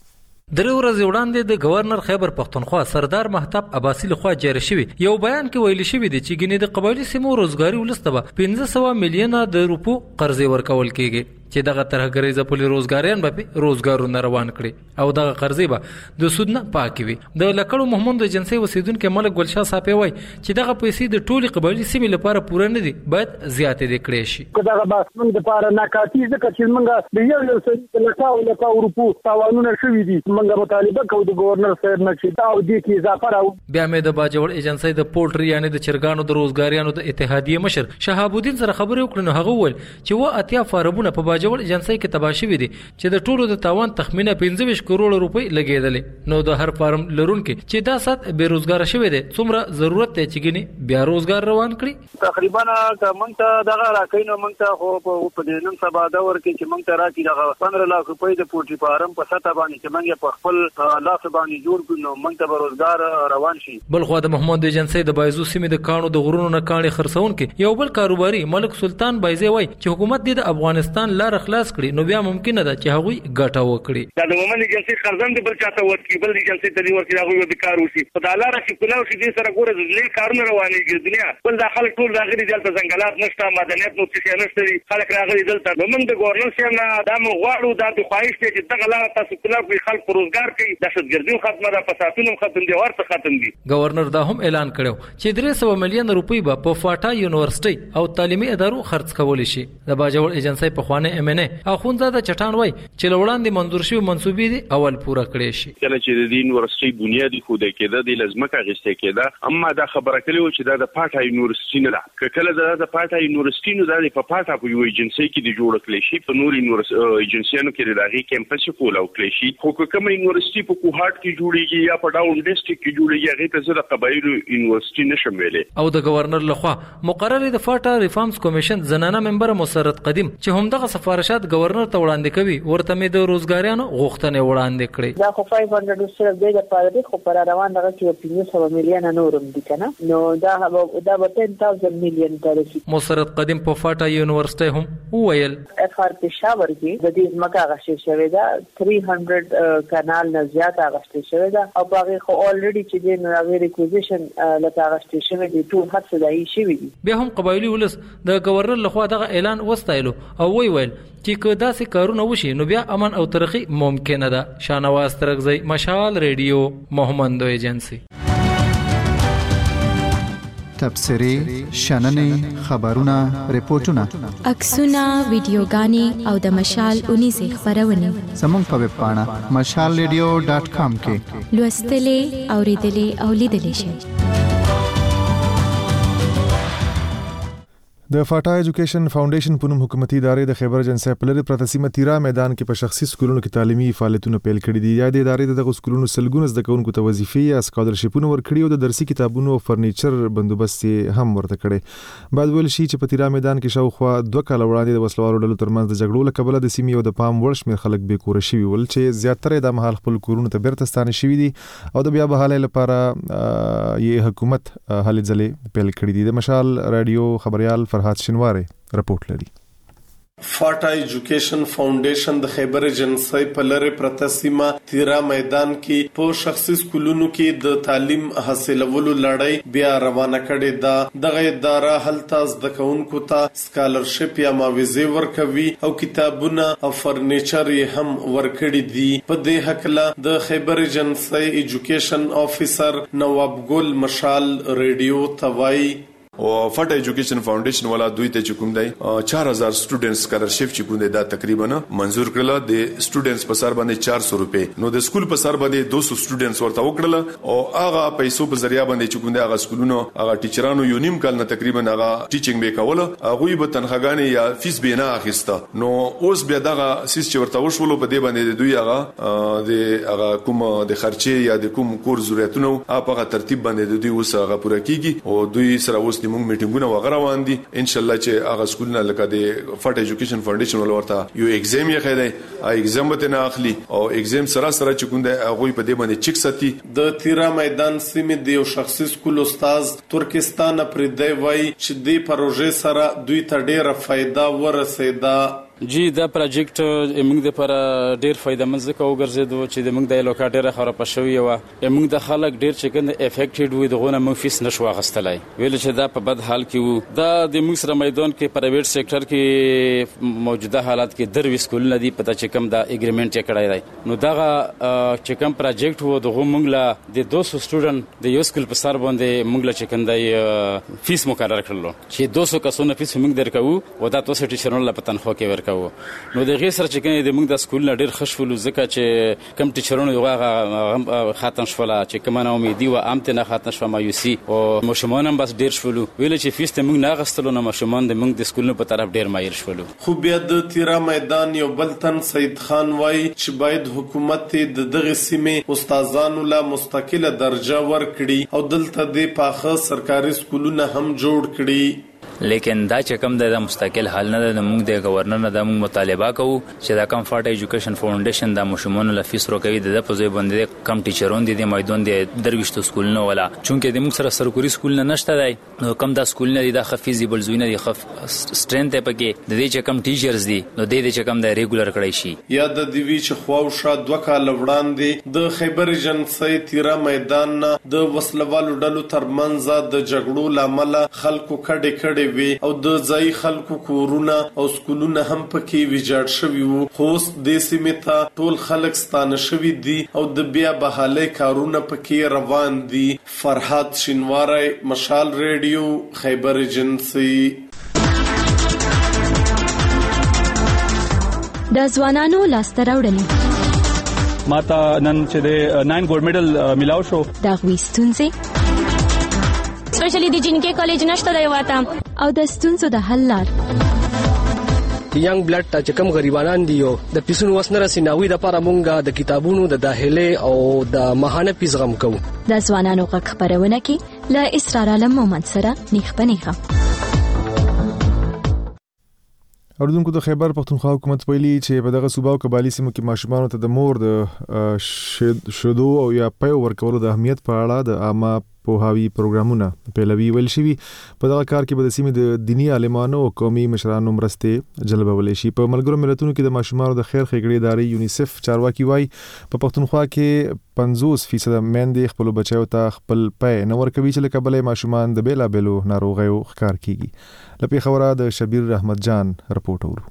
درې ورځې وړاندې د گورنر خیبر پختونخوا سردار مهتاب عباسي لخوا جاری شوی یو بیان کې ویل شوی دی چې ګینې د قبایلی سیمو روزګاری ولسته به پنځه سوه میلیونه د روپو قرضې ورکول کیږي چې دغه ترهګریزه پولي روزګاریان به روزګارونه روان کړي او دغه قرضې به د سود نه پاکې وي. د لکړو محمود ایجنسۍ اوسیدونکي ملک ګلشاه صاحب وایي چې دغه پیسې د ټولې قبایلي سیمې لپاره پوره نه دي، باید زیاتې دې کړې شي. دغه بس موږ لپاره ناکافي ځکه چې موږ د یو یو سړي لکاو لکاو روپو تاوانونه شوي دي. موږ مطالبه کوو د گورنر صاحب نه چې دا او دې کې اضافه راو. بیا مې د باجوړ ایجنسۍ د پولټري یعنی د چرګانو د روزګاریانو د اتحادیې مشر شهاب الدین سره خبرې وکړې نو هغه وویل چې و اتیا فارمونه په باجوړ ایجنسۍ کې تباه شوي دي چې د ټولو د تاوان تخمینه پنځه ویشت کروړ روپۍ لګېدلې. نو د هر فارم لرونکي چې دا سات بې روزګاره شوی دی څومره ضرورت دی چې ګینې بیا روزګار روان کړي. تقریبا که موږ ته دغه راکوي نو موږ ته خو په دې نن سبا دور کې چې موږ ته راکړي دغه پندرہ لاکھ روپۍ د پولټري فارم په سطح باندې چې موږ په خپل لاس باندې جوړ کړو نو موږ ته به روزګار روان شي. بل خو د محمود ایجنسۍ د بایزو سیمې د کاڼو د غرونو نه کاڼي خرڅونکي یو بل کاروباري ملک سلطان بایزي وایي چې حکومت دې د افغانستان لار خلاص کړي نو بیا ممکن ده چې هغوی ګټه وکړي. دا د مومن ایجنسۍ خرڅم دي بل چاته ورکړي بل ایجنسۍ ته دې ورکړي هغوی به کار وشي. په دا لاره چې کلاو شي دې سره ګوره ځلې کارونه روانېږي دنیا بل دا خلک ټول راغلي دلته ځنګلات نشته معدنیات نو څه نشته دي خلک راغلي دلته نو موږ د ګورنر صاحب نه دا موږ غواړو دا د خواهش دی چې دغه لاره تاسو کلاو کې خلک روزګار کوي دهشتګردي ختمه ده فسادونه ختم دي ورته ختم دي. گورنر دا هم اعلان کړو چې درې سوه میلیون روپۍ به په فاټا یونیورسيټي او تعلیمي ادارو خرڅ کولی شي. د باجوړ ایجنسۍ پخوانی ایم ان ای اخوندزاده چټان وایي چې وړاندې منظور شوی منسوبې دي اول پوره کړي شي. کله چې د یونیورسيټي بنیادی خوده کېده د لازمکه غشته کېده اما دا خبره کړې و چې دا د پاټا یونیورسيټي نه ده کله دا د پاټا یونیورسيټي نو د په پاټا په یو ایجنسۍ کې د جوړ کړي شي په نور یونیورسيټي ایجنسیانو کې دغه کیمپس کول او کړي شي خو کومه یونیورسيټي په کوهات کې جوړیږي یا په ډاون ډیسټریکټ کې جوړیږي هغه ته زړه قبایلو یونیورسيټي نشم ویلې. او د گورنر لخوا مقرر د فاټا ریفارمز کمیشن زنانه ممبر مسرت قدیم چې همدغه سفارشات گورنر ته وړاندې کوي ورته مې د روزګاریانو غوښتنې وړاندې کړې. دا خو پنځه سوه صرف دی د پاره دی خو پر روان دغه کې پنځه سوه میلیون نورم دي کنه نو دا دا به پنځه سوه میلیون ترسي. مسرت قدیم په فاټا یونیورسيټي هم وویل اف ار پېښور کې د دې ځمکه غشې شوې ده سه سوه کانال نه زیات غشې شوې ده او هغه خو الریډي چې د نوې ریکوزیشن لته غشې شوې دي ټول هڅه دای شوې دي. بیا هم قبایلی ولس د گورنر لخوا دغه اعلان وستایلو او وی ویل چې که داسې کارونه وشي نو بیا امن او ترقی ممکنه ده. شانواز ترغزی مشال ریډیو محمد ایجنسی. تبصرې شننې خبرونه ریپورتونه عکسونه ویډیوګانې او د مشال اونیزې خبرونه زموږ په ویب پاڼه مشال ریډیو ډاټ کام کې لوستلې اوریدلې او لیدلې شئ. د فاټا ایجوکیشن فاونډیشن په نوم حکومتي ادارې د خیبر ایجنسۍ په لرې پرته سیمه تیرا میدان کې په شخصي سکولونو کې تعلیمي فعالیتونه پیل کړي دي. یا د ادارې دغه سکولونو سلګونه زده کوونکو ته وظیفې یا سکالرشیپونه ورکړي او د درسي کتابونو او فرنیچر بندوبست هم ورته کړي. بعد ویل شي چې په تیرا میدان کې شاوخوا دوه کاله وړاندې د وسلوالو ډلو ترمنځ د جګړو له کبله د سیمې او د پام وړ شمېر خلک بې کوره شوي ول چې زیاتره د مهال خپل کورونو ته بیرته ستانه شوي دي او د بیا بحالۍ لپاره یې حکومت هلې ځلې پیل کړي دي. د مشال رادیو خبريال فرهاد شنواری رپورټ لري. فاټا ایجوکیشن فاونډیشن د خیبر ایجنسۍ په لرې پرته سیمه تیرا میدان کې په شخصي سکولونو کې د تعلیم حاصلولو لړۍ بیا روانه کړې ده. دغه اداره هلته زده کوونکو ته سکالرشپ یا معاوضې ورکوي او کتابونه او فرنیچر یې هم ورکړي دي. په دې هکله د خیبر ایجنسۍ ایجوکیشن افیسر نواب ګل مشال ریډیو توای او فاټا ایجوکیشن فاونډیشن والا دوی ته کوم دی چار هزار سټوډنټس سکالرشپ چې کوم دی دا تقریبا منزور کړل. د سټوډنټس په سر باندې چار سوه روپے نو د سکول په سر باندې دوه سوه سټوډنټس ورته وکړل او هغه پیسو په ذریعہ باندې چې کوم دی هغه سکولونو هغه ټیچرانو یو نیم کال نه تقریبا هغه ټیچینګ به کول هغه به تنخواګانې یا فیس به نه اخیسته. نو اوس بیا دغه سیس چې ورته وشولو په دې باندې دوی هغه د هغه کوم د خرچې یا د کوم کور ضرورتونو هغه ترتیب باندې دوی اوس هغه پوره کیږي او دوی سره اوس موږ میټینګونه وغیرہ وان دي. ان شاء الله چې هغه سکولونه لکه د فاټا ایجوکیشن فاونډیشن ولورته یو ایگزام یې خیره ا ایگزام به نه اخلي او ایگزام سره سره چې کوم د هغه په دې باندې چیک ساتي. د تیرا میدان سیمې د یو شخصي سکول استاد ترکستان پر دی وای چې د پروژې سره دوی ته ډیره فائدہ ورسېده. جی دا پروجیکټ موږ د پر ډیر فائدمن ځکه وګرځیدو چې د موږ د لوکا ډیره خراب شوی و موږ د خلک ډیر چې کنه افیکټډ وي دغه موږ فیس نشو غستلای ویل چې دا په بد حال کې وو دا د موږ سره میدان کې پرایویټ سېکټر کې موجوده حالات کې دروي سکول نه دی پته چې کوم دا اګریمنت یې کړای دی نو دا چې کوم پروجیکټ وو دغه موږ لا د دوه سوه سټوډنټ د یو سکول په سر باندې موږ لا چې کنده فیس مقرر کړلو چې دوه سوه کسونه فیس موږ درکو و دا تاسو ټیچرونو لا په تنخواه کې ورکو نو د غیر سره چې کنه د موږ د سکول ډیر خوشفول ځکه چې کم ټیچرونو یوغه ختم شولا چې کومه نه امیدي و امته نه ختم شوه مایوسی او مشمون هم بس ډیر شولو ویل چې فیس ته موږ نه غستلو نو مشمون د موږ د سکول په طرف ډیر مایل شولو خو بیا د تیرا میدان یو بلتن سید خان وای چې باید حکومت د دغه سیمه استادانو لا مستقله درجه ورکړي او دلته د پاخه سرکاري سکولونه هم جوړ کړي لیکن دا چې کوم د مستقل حل نه د موږ د گورنر نه د موږ مطالبه کوو چې دا کم فارټ ایجوکیشن فاونډیشن د مشمون له فیس روکوي د په ځای باندې کم ټیچرون دي د میدان د درويشت سکول نه ولا چونکه د موږ سره سرکوري سکول نه نشته دی نو کم دا سکول نه دي د خفیزیبل زوینه دي خف سترنث په کې د دې چې کم ټیچرز دي نو د دې چې کم د ریګولر کړی شي یا د دیوی چې خواوشا دوه کال وړاندې د خیبر ایجنسی تیرا میدان نه د وسلوالو ډلو ترمنځ د جګړو لامل خلکو کډه کډه وی او د ځای خلکو کورونه او سکولونه هم پکې ویجاړ شوي وو خو د سیمې ته ټول خلک ستانه شوي دي او د بیا بحالي کارونه پکې روان دي فرحات شینواری مشال ریډیو خیبر ایجنسی د ځوانانو لاسته راوړنې ماته نن چې د ناین ګولډ میډل ملاو شو دا غوښتونځي سپیشلی د جنکه کالج نشته دی واته او د ستونزو د حل لار ینګ بلډ ته کوم غریبانان دي او د پیسونو وسنه رسیناوي د لپاره مونږه د کتابونو د داخله او د ماهانه پیسغم کوو د ځوانانو غږ خبرونه کې ل اسرار علم مومند سره نیخ پنیخه اوردونکو د خیبر پختونخوا حکومت ویلي چې په دغه صوبا او قبایلی سیمو کې ماشومان ته د مور د شیدو او یا پیو ورکولو د اهمیت په اړه د عامه پوهاوی پروګرامونه پیلوي ویل شوی په دغه کار کې به د سیمې د دینی عالمانو او قومي مشرانو مرسته جلبول شي په ملګرو ملتونو کې د ماشومان د خیر ښېګړې ادارې یونیسف چارواکي وای په پختونخوا کې پنځوس فیصد مېندې خپل بچیو ته خپل پای نه ورکوي چې لکه بلې ماشومان د بیلا بیلو ناروغیو ښکار کیږي لپاره خبره د شبیر رحمت جان رپورټ ورو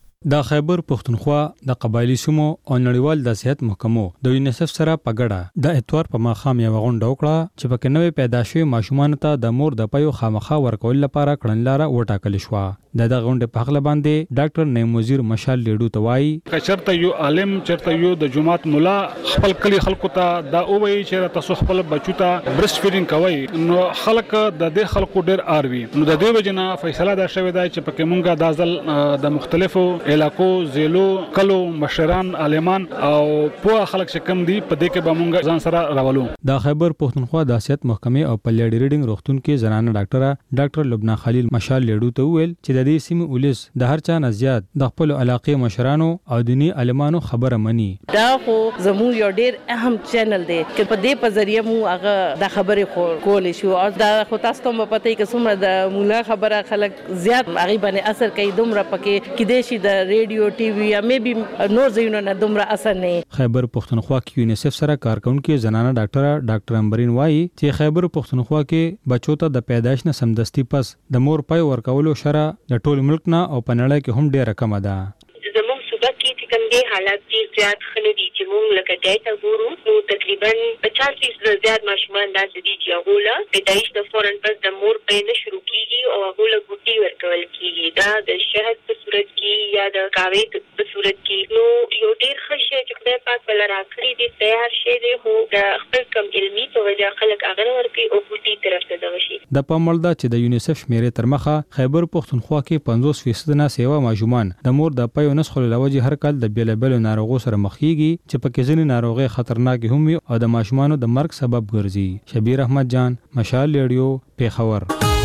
د خیبر پختونخوا د قبایلی سیمو او نړیوال د صحت محکمو د یونیسف سره په ګډه د اتوار په ماخام یو غونډه وکړه چې په نوې پیدا شوی ماشومان ته د مور د پيو خامخا ورکول لپاره کړنلاره وټاکل شو د دغه غونډې په خله باندې ډاکټر نعیم وزیر مشال لیډو توای کچرته یو عالم چرته یو د جماعت مولا خپل کلی خلکو ته دا او وی چې تاسو خپل بچو ته برست فیډینګ کوي نو خلک د دې خلکو ډیر اروي نو د دې وجنه فیصله دا شوې ده چې پکې مونږه د ځل د مختلفو علاقو زیلو کلو مشران عالمان او په خلک شکم دي په دې کې به مونږ ځان سره راولو د خیبر پختونخوا د صحت محکمې او پلیډ ریډینګ روغتون کې زنانه ډاکټره ډاکټر لبنا خلیل مشال لیډو ته ویل چې د دې سیمې ولس د هر چا نه زیات د خپل علاقې مشرانو او دینی عالمانو خبره مني دا خو زمو یو ډیر اهم چینل دی چې په دې په ذریعہ مو هغه د خبرې کولې شو او دا خو تاسو ته په پته کې څومره د مولا خبره خلک زیات هغه باندې اثر کوي دومره پکې کې د شي د ریډیو ټي وي یا مې بي نور زینو نه دومره اثر نه خیبر پختونخوا کې یونیسف سره کارکونکو زنانه ډاکټر ډاکټر امبرین وایي چې خیبر پختونخوا کې بچو ته د پیدایش نه سمدستي پس د مور پای ورکولو شره د ټول ملک نه او په نړۍ کې هم ډیره کم ده زموږ صوبه کې چې کوم دي حالات دي زیات خلک دي چې موږ لکه ډیټا ګورو نو تقریبا پچاس فیصد زیات ماشومان داسې دي چې هغه پیدایش د فورن پس د مور په نه شروع کیږي او هغه له ګوتې ورکول کیږي دا د شهد په صورت کې یا د کاوي په صورت کې نو یو ډیر ښه شی چې خدای پاک بل راکړي دي تیار شي دی خو د خپل کم علمي په وجه خلک هغه ورکي او ګوتې طرف ته دغه شي د پامل دا چې د یونیسف شمیرې تر مخه خیبر پختونخوا کې پنځوس فیصد نه سیوا ماشومان د مور د پيو نسخو لوجه هر کال د بیل بیل ناروغو سره مخ کیږي چې په کې ځینې ناروغي خطرناک هم او د ماشومانو د مرګ سبب ګرځي شبیر احمد جان مشال ریډیو پیښور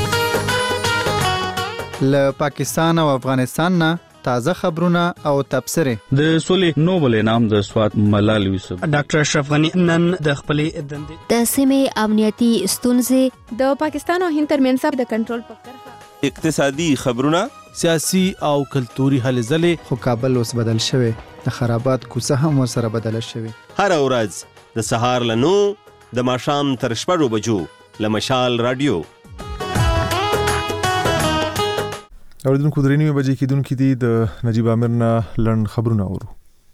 له پاکستان او افغانستان نه تازه خبرونه او تبصره د سولې نوبل انعام د سوات ملال یوسف ډاکټر اشرف غنی نن د خپلې دندې د سیمې امنیتي ستونزې د پاکستان او هند ترمنځ د کنټرول په کرښه اقتصادي خبرونه سیاسي او کلتوري هلې ځلې. خو کابل اوس بدل شوی، د خرابات کوڅه هم ورسره بدله شوې. هر ورځ د سهار له نو د ماښام تر شپږو بجو له مشال رادیو. اوریدونکو درې نیمې بجې کېدونکې دي. د نجیب امیر نه لنډ خبرونه اورو.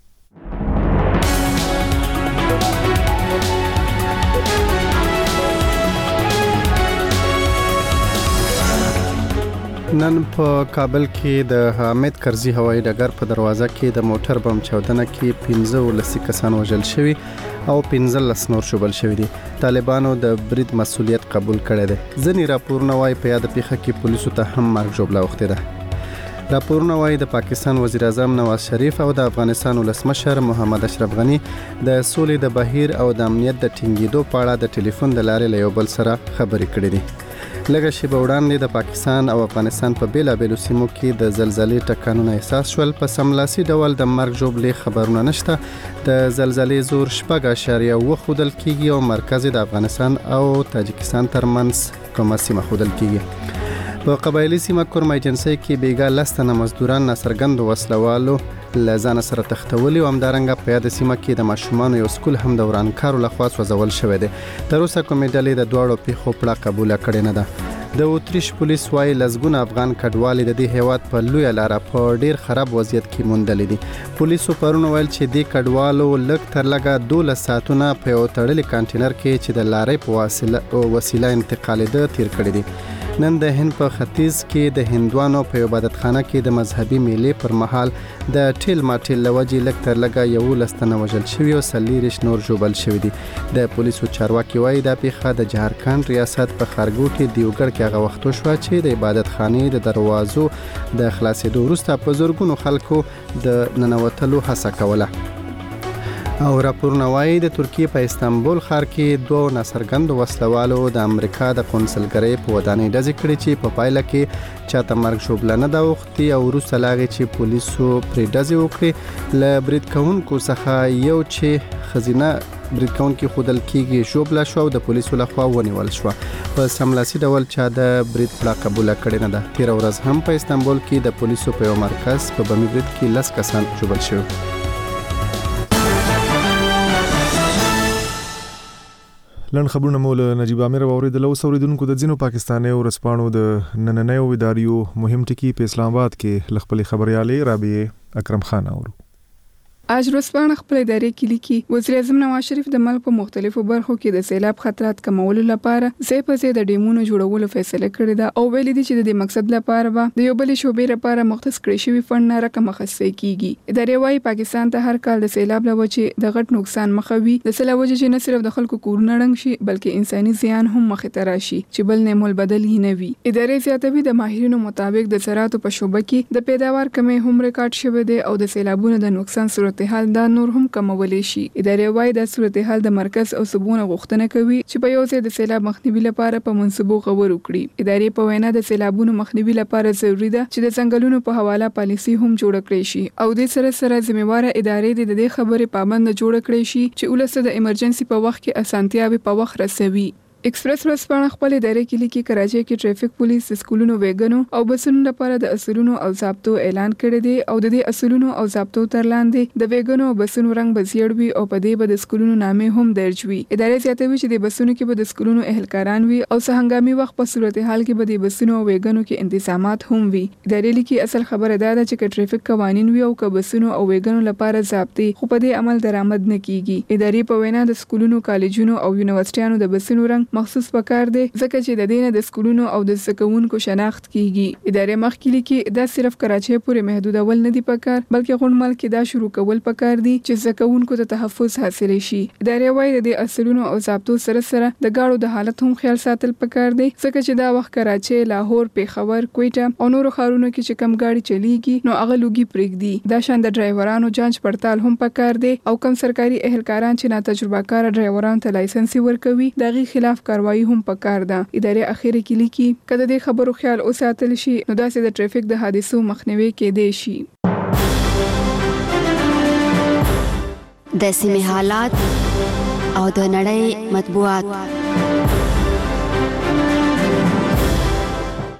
نن په کابل کې د حامد کرزي هوایي ډګر په دروازه کې د موټر بم چاودنه کې پنځه ولسي کسان وژل شوي او پنځه لس نور شوبل شوي دي. طالبانو د برید مسؤلیت قبول کړی دی. ځینې راپورونه وایي په یاده پیښه کې پولیسو ته هم مرګ ژوبله اوښتې ده. راپورونه وایي د پاکستان وزیر اعظم نواز شریف او د افغانستان ولسمشر محمد اشرف غني د سولې د بهیر او د امنیت د ټینګېدو په اړه د ټلیفون د لارې له یو بل سره خبرې کړې دي. لږه شیبه وړاندې د پاکستان او افغانستان په بیلابیلو سیمو کې د زلزلې ټکانونه احساس شول. په سملاسي ډول د مرګ ژوبلې خبرونه نشته. د زلزلې زور شپږ اعشاریه اوه ښودل کېږي او مرکز د افغانستان او تاجکستان ترمنځ کومه سیمه ښودل کېږي. په قبایلي سیمه کورمه ایجنسۍ کې بیګا لس تنه مزدوران ناڅرګندو وسلوالو له ځانه سره تښتولي او همدارنګه په یاده سیمه کې د ماشومانو یو سکول هم د ورانکارو لخوا سوځول شوی دی. تر اوسه کومې ډلې د دواړو پیښو پړه قبوله کړې نه ده. د اتریش پولیس وايي لسګونه افغان کډوالې د دې هیواد په لویه لاره په ډیر خراب وضعیت کې موندلې دي. پولیسو پرون ویل چې د کډوالو لږ تر لږه دولس ساعتونه په یو تړلي کانټینر کې چې د لارې په وسیله وسیله انتقالېده تیر کړی دي. نن د هند په ختیځ کې د هندوانو په عبادتخانه کې د مذهبي میلې پر مهال د ټیل ماټیل لوجې لږ تر لږه یولس تنه وژل شوي او څلېرویشت نور ژوبل شوي دي. د پولیسو چارواکي وایي دا پیښه د جهارکند ریاست په خارګوټي دیوګړ کې هغه وخت وشوه چې د عبادتخانې د دروازو د خلاصېدو وروسته په زرګونو خلکو د ننوتلو هڅه کوله. او راپورونه وایي د ترکیې په استانبول ښار کې دوه ناڅرګندو وسلوالو د امریکا د قونسلګرۍ په ودانۍ ډزې کړې چې په پایله کې چاته مرګ ژوبله نه ده اوښتې او وروسته له هغې چې پولیسو پرې ډزې وکړې له برید کوونکو څخه یو چې ښځینه برید کوونکي ښودل کېږي ژوبله شوه او د پولیسو لخوا ونیول شوه. په سملاسي ډول چا د برید پړه قبوله کړې نه ده. تېره ورځ هم په استانبول کې د پولیسو په یو مرکز په بمي برید کې لس کسان ژوبل شوي. لنډ خبرونه مو له نجیب امیر واوریدل. اوس اوریدونکو د ځینو پاکستاني ورځپاڼو د نننیو اداریو مهم ټکي په اسلام آباد کې ل خپلې خبريالې رابعه اکرم خان اورو. آج ورځپاڼه خپل ادارې کې لیکي وزیر اعظم نواز شریف د ملک په مختلفو برخو کې د سیلاب خطرات کمولو لپاره ځای په ځای د ډیمونو جوړولو فیصله کړې ده او ویلي دي چې د دې مقصد لپاره به د یو بل شوبې لپاره مختص کړی شوی فند نه رقم مخصص کیږي. ادارې وايي پاکستان ته هر کال د سیلاب له وجې د غټ نقصان مخوي د سیلاب وجې چې نه صرف د خلکو کورونه ړنګ شي بلکې انساني زیان هم مخې ته راشي چې بل نه مول بدل هی نه وي. ادارې زیاتوي د ماهرینو مطابق د زراعت په شوبه کې د پیداوار کمی هم ریکارډ شوی دی او د سیلابونو د نقصان صورتحال دا نور هم کمولی شي. ادارې وايي د صورتحال د مرکز او صوبونو غوښتنه کوي چې په یو ځای د سیلاب مخنیوي لپاره په منصوبو غور وکړي. ادارې په وینا د سیلابونو مخنیوي لپاره ضروری ده چې د ځنګلونو په حواله پالیسي هم جوړ کړي شي او د سره سره ذمہواره ادارې د دې خبرې پابند جوړ کړي شي چې ولسته د ایمرجنسي په وخت کې اسانتیاوي په وخت رسوي. ایکسپریس ورځپاڼه خپل ادارې کې لیکي کراچۍ کې ټریفیک پولیس د سکولونو ویګنو او بسونو لپاره د اصولونو او ضابطو اعلان کړی دی او د دې اصولونو او ضابطو تر لاندې د ویګنو او بسونو رنګ به زیړ وي او په دې به د سکولونو نامې هم درج وي. ادارې زیاتوي چې د بسونو کې به د سکولونو اهلکاران وي او څه هنګامي وخت په صورتحال کې به د بسونو او ویګنو کې انتظامات هم وي. ادارې لیکي اصل خبره دا ده چې ټریفیک قوانین وي او که بسونو او ویګنو لپاره ضابطې خو په دې عمل درآمد نه کیږي. ادارې په وینا د سکولونو کالجونو او یونیورسيټیانو د بسونو رنګ مخصوص پکار دی ځکه چې د دینه د سکولونو او د زکونکو شناخت کیږي. ادارې مخکې لیکي دا صرف کراچۍ پورې محدودول نه دی پکار بلکې غونډمل کې دا شروع کول پکار دي چې زکونکو ته تحفظ حاصل شي. ادارې وايي د اصولونو او ضابطو سره سره د گاړو د حالت هم خیال ساتل پکار دی ځکه چې دا وخت کراچۍ، لاهور، پیښور، کویټه او نورو ښارونو کې چې کم گاډي چلیږي نو هغه لوګي پرېږدي. دا شان د ډرایورانو جانچ پړتال هم پکار دی او کم سرکاري اهلکاران چې نا تجربه کار ډرایورانو ته لایسنس ورکوي دغه خلاف کاروایی هم پکار ده. ادارې اخیری کې لیکي کله د خبرو خیال اوساتل شي نو داسې د ټریفیک د حادثو مخنیوي کېدای شي. د سیمې حالات او د نړۍ مطبوعات.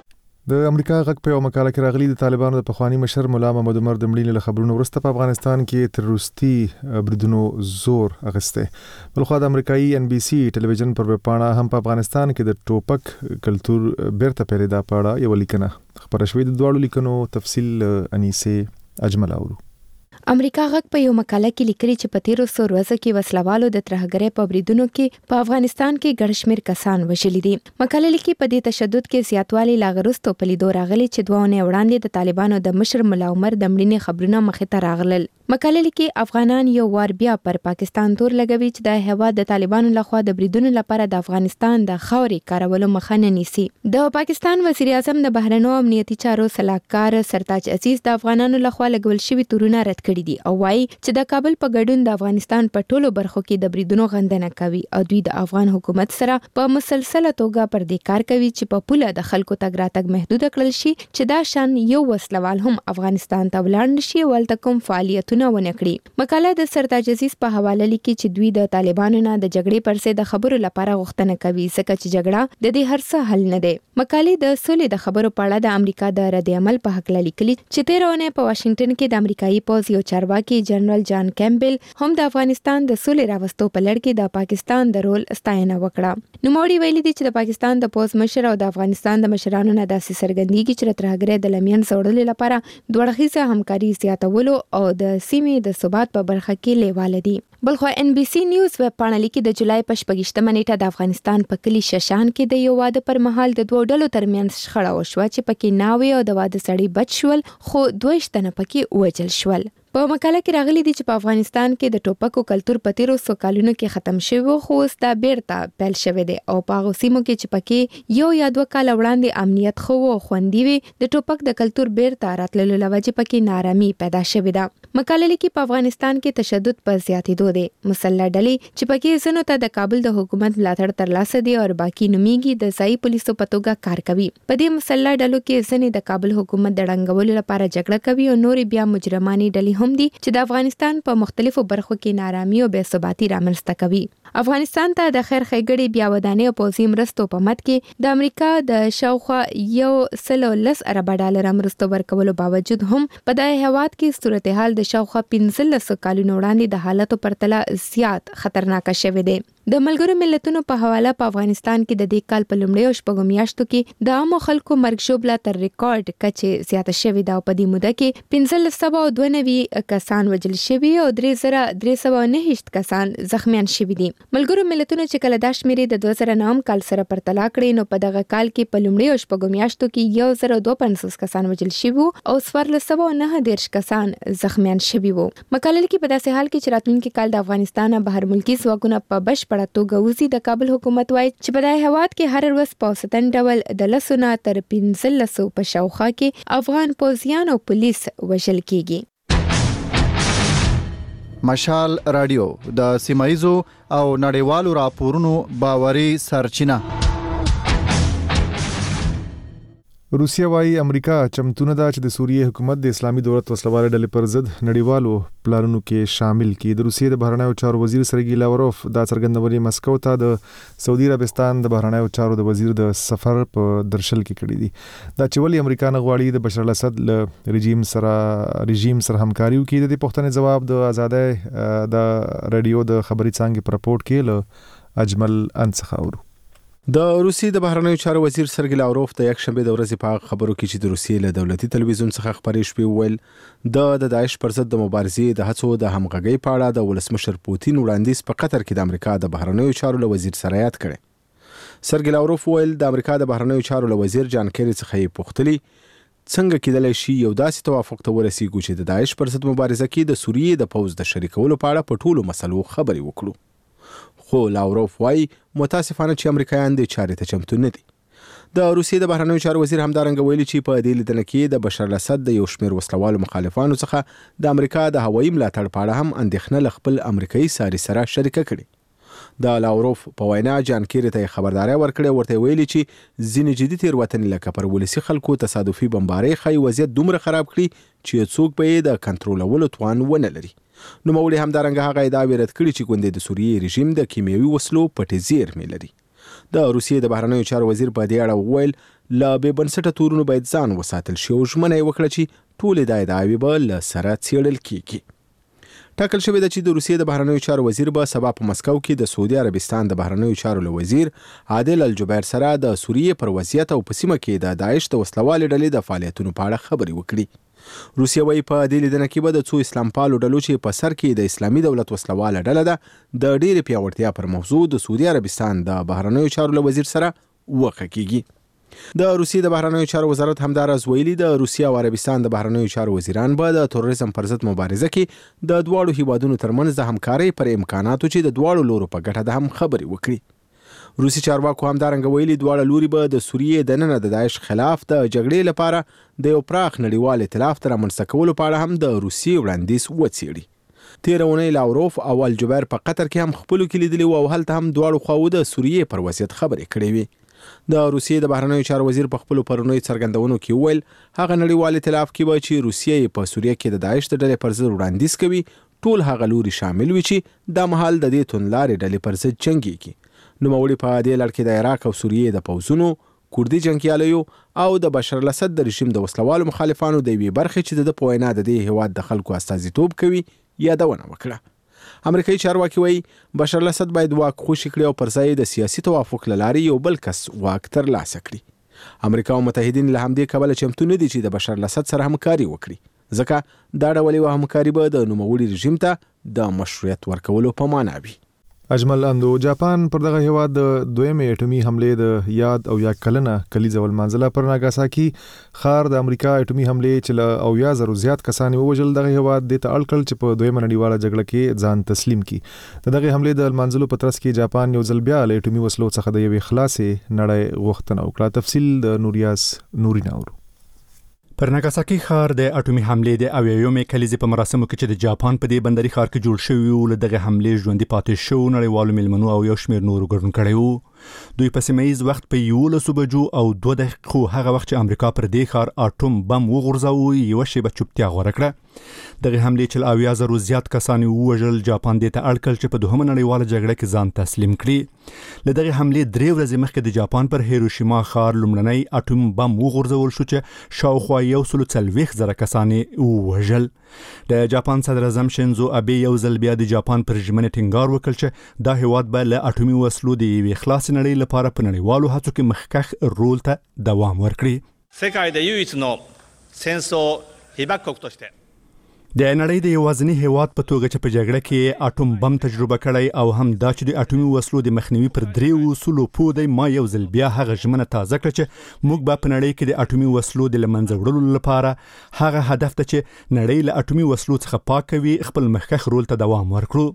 د امریکا غږ په یو مقاله کې راغلي د طالبانو د پخوانی مشر مولا محمد عمر د مړینې له خبرونو وروسته په افغانستان کې تروریستي بریدونو زور اخیسته. بلخو د امریکایي ان بي سي ټلویزیون پر ویبپاڼه هم په افغانستان کې د ټوپک کلتور بیرته پیدا پاړه یو لیکنه خبره شوې. د دواړو لیکنو تفصیل انیسه اجمل اورو. امریکا غږ په یو مقاله کې لیکلي چې په تیرو څو ورځو کې وسلوالو د ترهګرۍ په بریدونو کې په افغانستان کې ګڼ شمېر کسان وژلي دي. مقاله لیکي په دې تشدد کې زیاتوالی لا وروسته په لیدو راغلی چې دوه اونۍ وړاندې د طالبانو د مشر مولا عمر د مړینې خبرونه مخې ته راغلل. مقاله لیکي افغانان یو وار بیا پر پاکستان تور لګوي چې د هیواد د طالبانو لخوا د بریدونو لپاره د افغانستان د خاورې کارولو مخه نه نیسي. د پاکستان وزیر اعظم د بهرنیو امنیتي چارو سلاکار سرتاج عزیز د افغانانو لخوا لګول شوي تورونه رد کړي دي او وايي چې د کابل په ګډون د افغانستان په ټولو برخو کې د بریدونو غندنه کوي او دوی د افغان حکومت سره په مسلسله توګه پر دې کار کوي چې په پوله د خلکو تګ راتګ محدود کړل شي چې دا شان یو وسلوال هم افغانستان ته ولاړ نشي ولته کوم فعالیتونه ونه کړي. مقاله د سرتاج عزیز په حواله لیکي چې دوی د طالبانو نه د جګړې پر ضد د خبرو لپاره غوښتنه کوي ځکه چې جګړه د دې هر څه حل نه دی. مقالې د سولې د خبرو په اړه د امریکا د رد عمل په حق لیکلي چې تیر اونۍ په واشنگټن کې د امریکایي پوځ یو چارواکي جنرال جان کیمبل هم د افغانستان د سولې راوستو په لړ کې د پاکستان د رول ستاینه وکړه. نوموړي ویلي دي چې د پاکستان د پوځ مشر او د افغانستان د مشرانو نه داسې څرګندېږي چې د ترهګرۍ د لمین څوړلو لپاره دوه اړخیزه همکاري زیاتولو او د سیمې د ثبات په برخه کې لیواله دي. بلخو ان بي سي نیوز ویب پاڼه لیکي د جولای په شپږشتمه نیټه د افغانستان په کلی ششان کې د یو واده پر مهال د دوه ډلو ترمنځ شخړه وشوه چې پکې ناوې او د واده سړی بچ شول خو دوه تنه پکې وژل شول. په مقاله کې راغلي دي چې په افغانستان کې د ټوپکو کلتور په تیرو څو کلونو کې ختم شوی خو اوس دا بیرته پیل شوی دی او په هغو سیمو کې چې پکې یو یا دوه کاله وړاندې امنیت ښه و او خوندي وي د ټوپک د کلتور بیرته راتللو له وجې پکې نارامي پیدا شوې ده. مقاله لیکي په افغانستان کې تشدد په زیاتېدو دی. مسلح ډلې چې پکې ځینو ته د کابل د حکومت ملاتړ ترلاسه دي او باقي نومیږي د ځایي پولیسو په توګه کار کوي. په دې مسلح ډلو کې ځینې د کابل حکومت د ړنګولو لپاره جګړه کوي او نورې بیا مجرمانې ډلې هم دي چې د افغانستان په مختلفو برخو کې نارامي او بې ثباتي رامنځته کوي. افغانستان ته د خیر ښېګړې بیا ودانۍ او پوځي مرستو په مد کې د امریکا د شاوخوا یو سل او لس اربه ډالر مرستو ورکولو باوجود هم په دغه هیواد کې صورتحال د شاوخوا پنځلس کالونو وړاندې د حالتو پرتله زیات خطرناک شوی دی. د ملګرو ملتونو په حواله په افغانستان کې د دې کال په لومړیو شپږو میاشتو کې د عامو خلکو مرګ ژوبله تر ریکارډ کچې زیاته شوې ده او په دې موده کې پنځلس سوه او دوه نوي کسان وژل شوي او درې زره درې سوه نهشت کسان زخمیان شوي دي. ملګرو ملتونو چې کله دا شمیرې د دوه زره نهم کال سره پرتله کړې نو په دغه کال کې په لومړیو شپږو میاشتو کې یو زر دوه پنځوس کسان وژل شوي او څوارلس سوه نهه دېرش کسان زخمیان شوي وو. مقاله لیکي په داسې حال کې چې راتلونکي کال د افغانستان بهر ملکي ځواکونه په بشپړه توګه وځي د کابل حکومت وایي چې په دغه هیواد کې هر ورځ په اوسطن ډول د لسو نه تر پنځلسو په شاوخوا کې افغان پوځیان او پولیس وژل کیږي. مشال رادیو د سیمایزو او نړیوالو راپورونو باوري سرچینه. روسیا وايي امریکا چمتونه ده چې د سوریې حکومت د اسلامي دولت وسلوال ډلې پر ضد نړیوالو پلانونو کې شامل کړي. د روسیې د بهرنیو چارو وزیر سرګی لاوروف دا څرګندونې مسکو ته د سعودي عربستان د بهرنیو چارو د وزیر د سفر په درشل کې کړي دي. دا چې ولې امریکا نه غواړي د بشار الاسد له رژیم سره رژیم سره همکاري وکړي. د دې پوښتنې جواب د آزادۍ د رادیو د خبري څانګې پر راپورټ کې له اجمل انڅخه اورو. د روسیې د بهرنیو چارو وزیر سرګی لاوروف د یک شنبه د ورځې په خبرو کې چې د روسیې له دولتي تلویزیون څخه خبرې شوې ویل د د داعش پر ضد د مبارزې د هڅو د همغږۍ په اړه د ولسمشر پوتین وړاندیز په قطر کې د امریکا د بهرنیو چارو له وزیر سره یاد کړي. سرګی لاوروف ویل د امریکا د بهرنیو چارو له وزیر جان کیری څخه یې پوښتلي څنګه کېدلی شي یو داسې توافق ته ورسیږو چې د داعش پر ضد مبارزه کې د سوریې د پوځ د شریکولو په اړه په ټولو مسلو خبرې وکړو. خو لاوروف وايي متاسفانه چې امریکایان د چارې ته چمتو نه دي. د روسیې د بهرنیو چارو وزیر همدارنګه ویلي چې په دې لیدنه کې د بشار الاسد د یو شمېر وسلوالو مخالفانو څخه د امریکا د هوایي ملاتړ په اړه هم اندېښنه له خپل امریکایي ساري سره شریکه کړې. د لاوروف په وینا جان کیری ته خبرداري ورکړې ورته ویلي چې ځینې جدي تېروتنې لکه پر ولسي خلکو تصادفي بمبارۍ ښایي وضعیت دومره خراب کړي چې څوک به یې د کنټرولولو توان ونه لري. نو مولي همدارنګه هغه ادعا ورد کړي چې ګوندې د سوریې رژیم د کیمیاوي وسلو پټې زیرمې لري. د روسیې د بهرنیو چارو وزیر په دې اړه وویل لا بې بنسټه تورونو باید ځان وساتل شي او ژمنه یې وکړه چې ټولې دا ادعاوې به له سره څېړل کیږي. ټاکل شوې ده چې د روسیې د بهرنیو چارو وزیر به سبا په مسکو کې د سعودي عربستان د بهرنیو چارو له وزیر عادل الجبیر سره د سوریې پر وضعیت او په سیمه کې د داعش د وسلوالې ډلې د فعالیتونو په اړه خبرې وکړي. روسیه وايي په دې لیدنه کې به د څو اسلام پالو ډلو چې په سر کې د اسلامي دولت وسلواله ډله ده د ډېرې پیاوړتیا پر موضوع د سعودي عربستان د بهرنیو چارو له وزیر سره وخه کیږي. د روسیې د بهرنیو چارو وزارت همداراز ویلي د روسیې او عربستان د بهرنیو چارو وزیران به د تروریزم پر ضد مبارزه کې د دواړو هیوادونو ترمنځ د همکارۍ پر امکاناتو چې د دواړو لورو په ګټه ده هم خبرې وکړي. روسي چارواکو همدارنګه ویلي دواړه لوري به د سوریې دننه د داعش خلاف د جګړې لپاره د یو پراخ نړیوال ائتلاف تر رامنځته کولو په اړه هم د روسیې وړاندیز وڅېړي. تېره اونۍ لاوروف او الجبیر په قطر کې هم خپلو کې لیدلي وو او هلته هم دواړو خواوو د سوریې پر وضعیت خبرې کړې وې. د روسیې د بهرنیو چارو وزیر په خپلو پرونیو څرګندونو کې وویل هغه نړیوال ائتلاف کې به چې روسیې په سوریه کې د داعش د ډلې پر ضد وړاندیز کوي ټول هغه لوري شامل وي چې دا مهال د دې توندلارې ډلې پر ضد جنګېږي. نوموړي په دې لړ کې د عراق او سوریې د پوځونو، کوردي جنګیالیو او د بشر الاسد د رژیم د وسلوالو مخالفانو د یوې برخې چې د په وینا د دې هیواد د خلکو استازیتوب کوي یادونه وکړه. امریکایي چارواکي وایي بشر الاسد باید واک خوشي کړي او پر ځای د سیاسي توافق له لارې یو بل کس واک ترلاسه کړي. امریکا او متحدین له همدې کبله چمتو نه دي چې د بشر الاسد سره همکاري وکړي ځکه دا ډول یوه همکاري به د نوموړي رژیم ته د مشروعیت ورکولو په معنا وي. اجمل اندو جاپان پر دغه هیواد د دویمې اټومي حملې د یاد او یا کلنه کلیزه ولمانځله پر ناګاساکي خار د امریکا اټومي حملې چې له اویا زرو زیات کسان ووژل دغه هیواد د ته اړکل چې په دویمه نړیواله جګړه کې ځان تسلیم کړي. د دغه حملې د لمانځلو په ترڅ کې جاپان یو ځل بیا له اټومي وسلو څخه د یوې خلاصې نړۍ غوښتنه وکړه. تفصیل د نوریاس نوري ناورو. پر ناګاساکي ښار د اټومي حملې د اویایمې کلیزې په مراسمو کې چې د جاپان په دې بندري ښار کې جوړ شوي وو له دغه حملې ژوندي پاتې شوو نړیوالو میلمنو او یو شمېر نورو ګډون کړی وو. دوی په سیمه ییز وخت په یولسو بجو او دوه دقیقو هغه وخت چې امریکا پر دې ښار اټوم بم وغورځاوه یوه شیبه چوپتیا غوره کړه. دغه حملې چې له اویا زرو زیات کسان ووژل جاپان دې ته اړ کړ چې په دوهمه نړیواله جګړه کې ځان تسلیم کړي. له دغه حملې درې ورځې مخکې د جاپان پر هیروشیما ښار لومړنی اټوم بم وغورځول شو چې شاوخوا یو سلو څلوېښت زره کسان یې ووژل. د جاپان صدر اعظم شینزو ابي یو ځل بیا د جاپان پر ژمنې ټینګار وکړ چې دا هیواد به له اټومي وسلو د یوې خلاصې نړۍ لپاره په نړیوالو هڅو کې مخکښ رول ته دوام ورکړي. 世界で唯一の戦争被爆国として د نړۍ د یوازیني هیواد په توګه چې په جګړه کې اټوم بم تجربه کړی او هم دا چې د اټومي وسلو د مخنیوي پر درې اصولو پوه دی ما یو ځل بیا هغه ژمنه تازه کړه چې موږ به په نړۍ کې د اټومي وسلو د له منځه وړلو لپاره هغه هدف ته چې نړۍ له اټومي وسلو څخه پاکوي خپل مخکښ رول ته دوام ورکړو.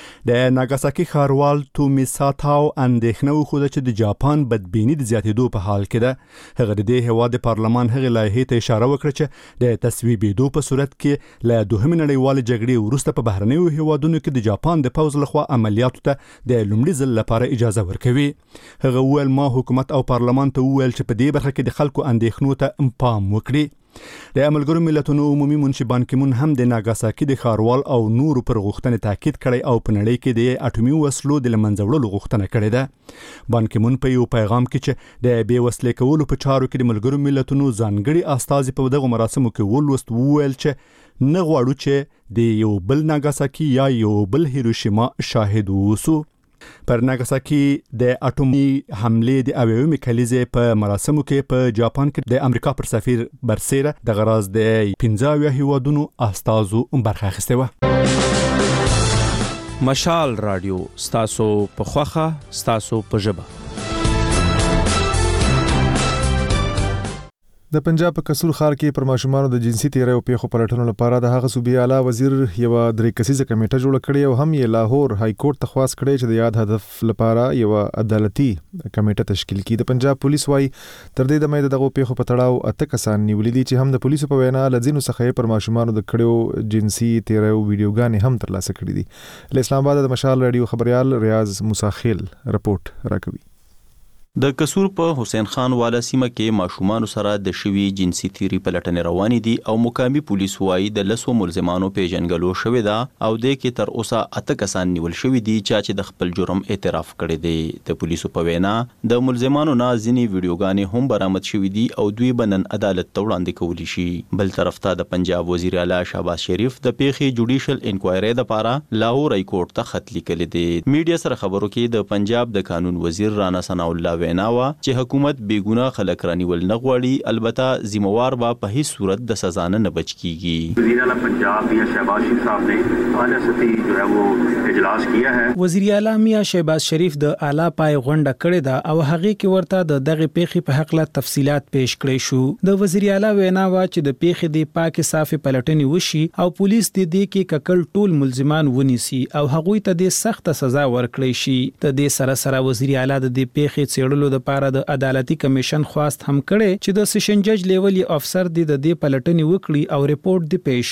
د ناګاساکي ښاروال تومي ساتاو اندېښنه وښوده چې د جاپان بدبیني د زیاتېدو په حال کې ده. هغه د دې هیواد د پارلمان هغې لایحې ته اشاره وکړه چې د تصویبېدو په صورت کې له دوهمې نړیوالې جګړې وروسته په بهرنیو هیوادونو کې د جاپان د پوځ لخوا عملیاتو ته د لومړي ځل لپاره اجازه ورکوي. هغه وویل ما حکومت او پارلمان ته وویل چې په دې برخه کې د خلکو اندېښنو ته پام وکړي. د ملګرو ملتونو عمومي منشي بان کی مون هم د ناګاساکي د ښاروال او نورو پر غوښتنې تاکید کړی او په نړۍ کې د اټومي وسلو د له منځه وړلو غوښتنه کړې ده. بان کی مون په یو پیغام کې چې د بې وسلې کولو په چارو کې د ملګرو ملتونو ځانګړي استازي په دغه مراسمو کې ولوست وویل چې نه غواړو چې د یو بل ناګاساکي یا یو بل هیروشیما شاهد ووسو. پر ناګاساکي د اټومي حملې د اویایمې کلیزې په مراسمو کې په جاپان کې د امریکا پر سفیر برسیره د غراز د پنځه اویا هیوادونو استازو برخه اخیستې وه. مشال رادیو ستاسو په خوښه ستاسو په ژبه. د پنجاب په کسور ښار کې پر ماشومانو د جنسي تیریو پیښو پلټنو لپاره د هغه صوبې اعلی وزیر یو درې کسیزه کمیټه جوړه کړې او هم یې لاهور های کورټ ته خواست کړی چې د یاد هدف لپاره یو عدالتي کمیټه تشکیل کړي. د پنجاب پولیس وايي تر دې دمه دغه پیښو په تړاو اته کسان نیولې دي چې هم د پولیسو په وینا لځینو څخه پر ماشومانو د کړيو جنسي تیریو ویډیوګانې هم ترلاسه کړې دي. له اسلام آباد د مشال رادیو خبريال ریاض موسی خیل رپورټ راکوي. د قصور په حسین خان والا سیمه کې ماشومان سره د شوی جنسي تیری پلټنې روانې دي او مقامی پولیس وايي د لسو ملزمانو پیژنګلو شوې ده او د کې تر اوسه اته کسان نیول شوې دي چې د خپل جرم اعتراف کړی دی. د پولیسو په وینا د ملزمانو نه ځینې ویډیوګانې هم برآمد شوې دي او دوی به نن عدالت ته وړاندې کولی شي. بل طرف ته د پنجاب وزیر اعلی شهباز شریف د پیښې جوډیشل انکوایري لپاره لاهور های کورټ ته خط لیکلی دی. میډیا سره خبرو کې د پنجاب د قانون وزیر رانا ثناء الله ویناوه چې حکومت بیګونه خلک رانیول نه غواړي، البته ذمہوار به په هیڅ صورت د سزا نه بچ کیږي. وزیر اعلی پنجاب میاں شہباز شریف صاحب نے اعلیٰ سطحی جو ہے وہ اجلاس کیا ہے. وزیر اعلی میاں شہباز شریف د اعلی پای غونډه کړې ده او هغه کې ورته د دغه پیښې په حق له تفصيلات پیش کړې شو. د وزیر اعلی وینا وا چې د پیښې د پاک صافي پلټنې وشي او پولیس د دې کې ککل ټول ملزمان ونیسي او هغوی ته د سخت سزا ورکړي شي. د دې سره سره وزیر اعلی د دې پیښې څېړلو د پاره د عدالتي کمیشن خواست هم کړي چې د سیشن جج لیولي افسر د دې پلټنې وکړي او ریپورت دی پیش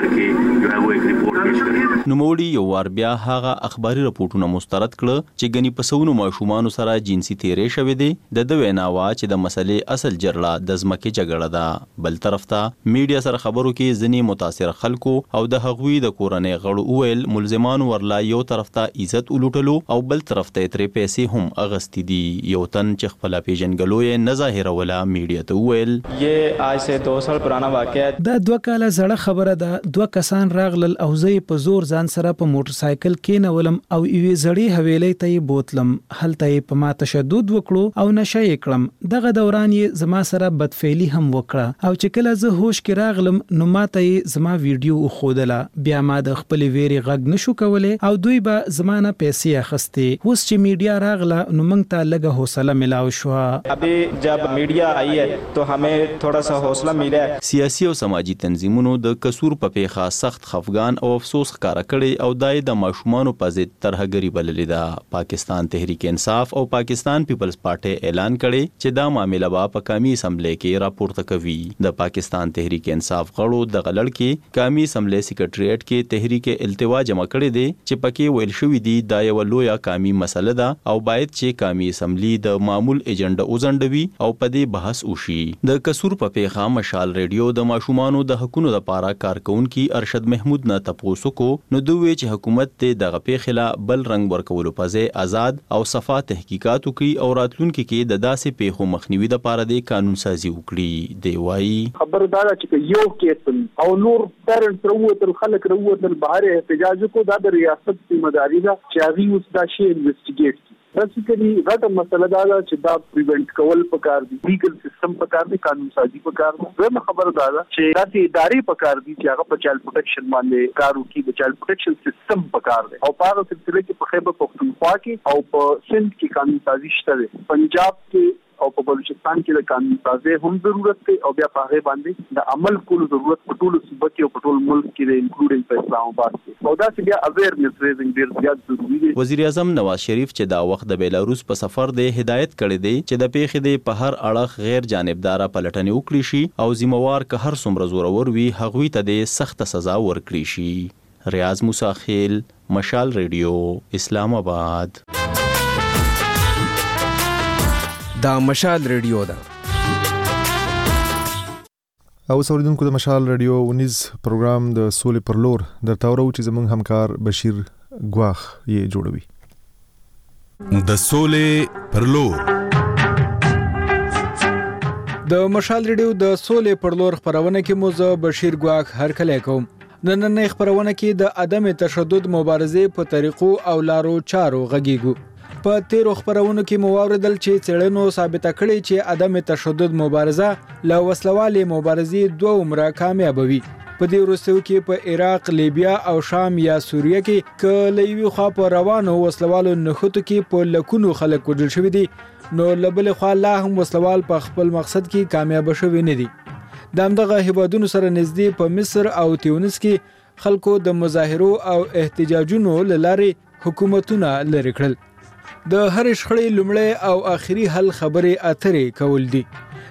نوموړي یو وار بیا هغه اخباري راپورټونه مسترد کړ چې غني پسونو ماشومان سره جنسي تیرې شوې دي. د د ویناوا چې د مسلې اصل جرړه د ځمکې جګړه ده. بل طرف ته میډیا سره خبرو کې ځنی متاثر خلکو او د هغوی د کورنۍ غړو ویل ملزمان ورلا یو طرف ته عزت ولوټلو او بل طرف ته ترې پیسې هم اغستې دي. یو تن چې خپل پیژنګلو یې نه ظاهره ولا میډیا ته ویل یہ آج سے دو سال پرانا واقعہ ہے. دا دوه کاله زړه خبره ده. دوه کسان راغلل او زه په زور ځان سره په موټر سایکل کې نولم او یوې زړې حویلۍ ته یې بوتلم. هلته یې په ما تشدد وکړو او نشه یې کړم. دغه دوران یې زما سره بدفعلي هم وکړه او چې کله زه هوش کې راغلم نو ما ته یې زما ویډیو وښودله. بیا ما د خپل ویرې غږ نشو کولی او دوی به زما نه پیسې اخیستې. اوس چې میډیا راغله نو موږ ته لږه حوصله ملاو شوه. ابھی جب میډیا آئی ہے تو ہمیں تھوڑا سا حوصلہ ملا ہے. سیاسي او سماجی تنظیمونو د قصور په پیښه سخت خفګان او افسوس ښکارا کړي او دای د ماشومانو په ضد ترهګري بللې ده. پاکستان تحریک انصاف او پاکستان پیپلز پارټي اعلان کړي چې دا معاملې به په قومي اسمبلی کې راپورته کوي. د پاکستان تحریک انصاف غړو د غلړ کې قومي اسمبلی سیکریټریټ کې تحریک التوا جمع کړي دي چې پکې ویل شوې دي دا یو لویه قومي مسله ده او باید چې قومي اسمبلی د معمول ایجنډا وزندوي او په دې بحث وشي. د قصور په پیښه مشال ریډیو د ماشومانو د حقوقو لپاره کارکونکو ارشد محمود نه تاسو کو نو دوی چې حکومت ته دغه پیښه بل رنگ ورکول په ځای آزاد او صفا تحقیقات وکړي او راتلونکو کې د داسې پیښو مخنیوي لپاره د قانون سازي وکړي. دی وايي خبردار چې یو کیس او نور پیرنټس وروتل خلک وروتل بهر احتجاج کو د ریاست ذمہ داری ده چې هغه اوس دا شی انویسټیګیټ کړي. بیسیکلی غټه مسله دا ده چې دا پریونټ کول پکار دي. لیګل سیستم پکار دي، قانون سازي پکار دي. زما خبره دا ده چې داسې ادارې پکار دي چې هغه په چایلډ پروټیکشن باندې کار وکړي. د چایلډ پروټیکشن سیستم پکار دي او په هغه سلسله کې په خیبر پختونخوا کې او په سند کې قانون سازي شته ده. پنجاب کې او په بلوچستان کې د قانون سازي هم ضرورت دی او بیا په هغه باندې د عمل کولو ضرورت په ټولو صوبو کې او په ټول ملک کې د انکلوډینګ په اسلام آباد کې او دا چې بیا اویرنس ریزینګ ډیر زیات ضروری دی. وزیر اعظم نواز شریف چې دا وخت د بیلاروس په سفر دی هدایت کړی دی چې د پیښې د په هر اړخ غیر جانبدار پلټنې وکړي شي او ذمہوار که هر څومره زورور وي هغوی ته د سخت سزا ورکړي شي. ریاض موسی خیل، مشال ریډیو، اسلام آباد. دا مشال ریډیو ده. او اوریدونکو د مشال ریډیو ونیز پروګرام د سولې پر لور درته ورو چې زموږ همکار بشیر ګواخ یې جوړوي. د سولې پر لور د مشال ریډیو د سولې پر لور خبرونه کې مو زه بشیر ګواخ هر کله کوم. د نن خبرونه کې د عدم تشدد مبارزې په طریقو او لارو چارو غږیږو. په تیرو خبرونو کې مو واوریدل چې څېړنو ثابته کړې چې عدم تشدد مبارزه له وسلوالې مبارزې دوه عمره کامیابوي. په دې وروستیو کې په عراق، لیبیا او شام یا سوریه کې که له یوې خوا په روانو وسلوالو نښتو کې په لکونو خلک وژل شوي دي نو له بلې خوا لا هم وسلوال په خپل مقصد کې کامیاب شوي نه دي. د همدغه هیوادونو سره نږدې په مصر او تیونس کې خلکو د مظاهرو او احتجاجونو له لارې حکومتونه لرې کړل. د هر شخړې لومړی او آخري حل خبرې اترې کول دي.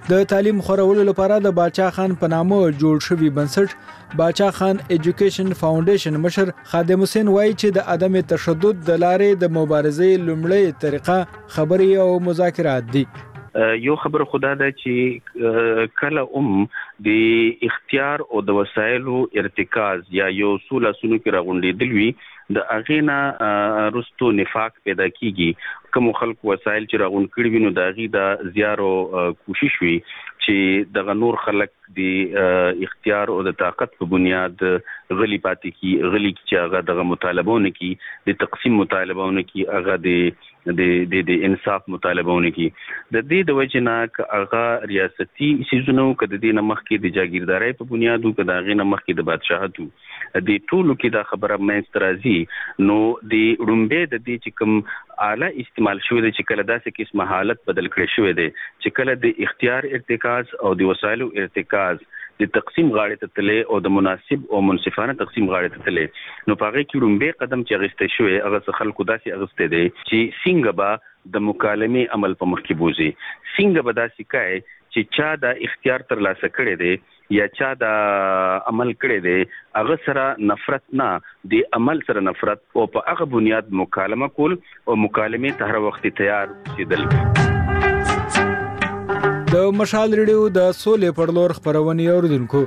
د تعلیم خورولو لپاره د باچا خان په نامه جوړ شوی بنسټ باچا خان ایجوکیشن فاونډیشن مشر خادم حسین وایي چې د عدم تشدد د لارې د مبارزې لومړی طریقه خبرې او مذاکرات دي. یو خبر خدا ده چې کله ام د اختیار او د وسایلو ارتکاز یا یو اصول اسونو کې راغونډېدل وي د اغینا رستو نفاق پیدا کیږي کوم خلکو وسایل چې راغون کړي وي نو د اغي د زیارو کوشش وي چې د نور خلک د اختیار او د طاقت په بنیاد غلی پاتې کی غلی چې هغه د مطالبهونه کی د تقسیم مطالبهونه کی هغه د د د انصاف مطالبهونه کی د دې د وجنه هغه ریاستي سيزونو کده د نمخ کې د جاگیردارۍ په بنیاد او کده غي نمخ کې د بادشاہتو د ټولو کې دا خبره مې سترازي نو د رومبه د دې چې کوم اعلی استعمال شوی دی چې کله داسې قسمه حالت بدل کړی شوی دی چې کله د اختیار ارتکاز او د وسایلو ارتکاز د تقسیم غاړې ته تلې او د مناسب او منصفانه تقسیم غاړې ته تلې نو پاره کې رومبه قدم چې اغسته شوی هغه خلکو داسې اغسته دي چې څنګه به د مکالمې عمل په مخ کې بوزي څنګه به داسې کوي چې چا د اختیار تر لاسه کړی دی یا چا د عمل کړی دی هغه سره نفرت نه دی عمل سره نفرت او په هغه بنیاد مکالمه کول او مکالمې ته هر وخت تیار اوسېدل. د مشال ریډیو د سولې پر لور خبرونه اوریدونکو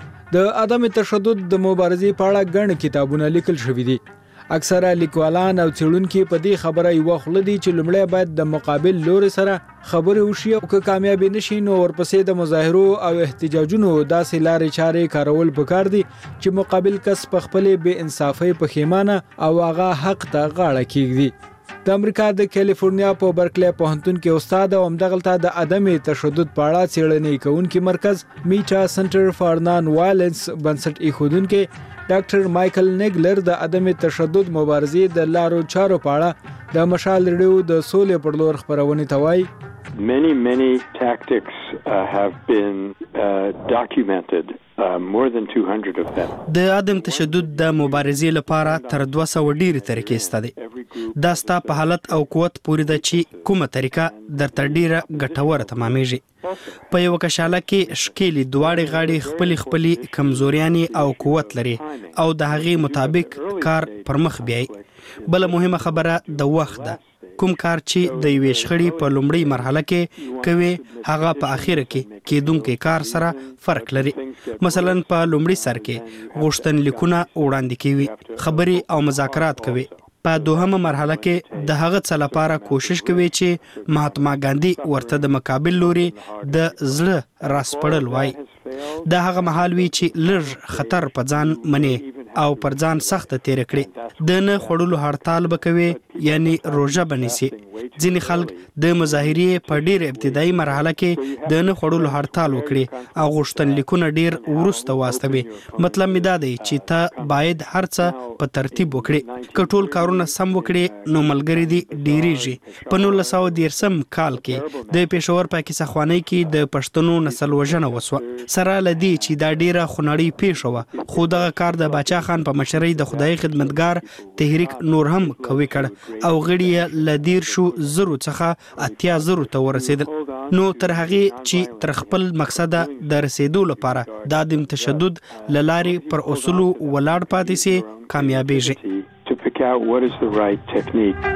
د عدم تشدد د مبارزې په اړه ګڼ کتابونه لیکل شوي دي. اکثره لیکوالان او څېړونکي په دې خبره یو خل دي چې لومړی باید د مقابل لوري سره خبرې وشي او که کامیاب نشي نو ورپسې د مظاهرو او احتجاجونو داسې لارې چارې کارول پکار دي چې مقابل کس په خپلې بې انصافۍ پښیمانه او هغه حق ته غاړه کېږدي. د امریکا د کیلیفورنیا په برکلی پوهنتون کې استاد او همدغلته د عدم تشدد په اړه څېړنې کوونکی مرکز میټا سنټر فار نان وایلنس بنسټ ایښودونکی ډاکټر مایکل نیګلر د عدم تشدد مبارزې د لارو چارو په اړه د مشال ریډیو د سولې پر لور خبرونه ته وایي. Many, many tactics uh, have been uh, documented. Uh, more than two hundred of them. د عدم تشدد د مبارزې لپاره تر دوه سوه ډیرې طریقې شته دي. دا ستا په حالت او قوت پورې ده چې کومه طریقه درته ډیره ګټوره تمامیږي. په یو کشاله کې شکیلې دواړې غاړې خپلې خپلې کمزوریانې او قوت لري او د هغې مطابق کار پر مخ بیایي. بله مهمه خبره د وخت ده. کوم کار چې د یوې شخړې په لومړۍ مرحله کې کوي هغه په اخیره کې کېدونکي کار سره فرق لري. مثلا په لومړي سر کې غوښتنلیکونه وړاندې کوي خبرې او مذاکرات کوي. په دوهمه مرحله کې د هغه څه لپاره کوشش کوي چې مهاتما ګاندی ورته د مقابل لوري د زړه راسپړل وای. دا هغه مهال وی چې لږ خطر په ځان مني او پر ځان سخت تیر کړي. د نه خړلو هړتال بکوي یعنی روزه بنسي. ځینې خلک د مظاهرې په ډیر ابتدایي مرحله کې د نه خړلو هړتال وکړي او غوښتنلیکونه ډیر ورسته واستوي. مطلب می دا دی چې ته باید هر څه په ترتیب وکړي. که ټول کارونه سم وکړي نو ملګری دی ډیریږي. په نولس سوه دیرشم کال کې د پېښور په کیسه خوانی کې د پښتنو نسل وژنه وسوه. سره لدی چې دا ډیره خونړۍ پیښه وه خو دغه کار د باچا خان په مشرۍ د خدای خدمتګار تحریک نور هم کوي کړ او غړي لدیر شو زرو څخه اتیا زرو ته ورسېدل. نو تر هغه چې تر خپل مقصد د رسیدو لپاره د عدم تشدد لارې پر اصول ولاړ پاتې سي کامیابېږي. To pick out what is the right technique.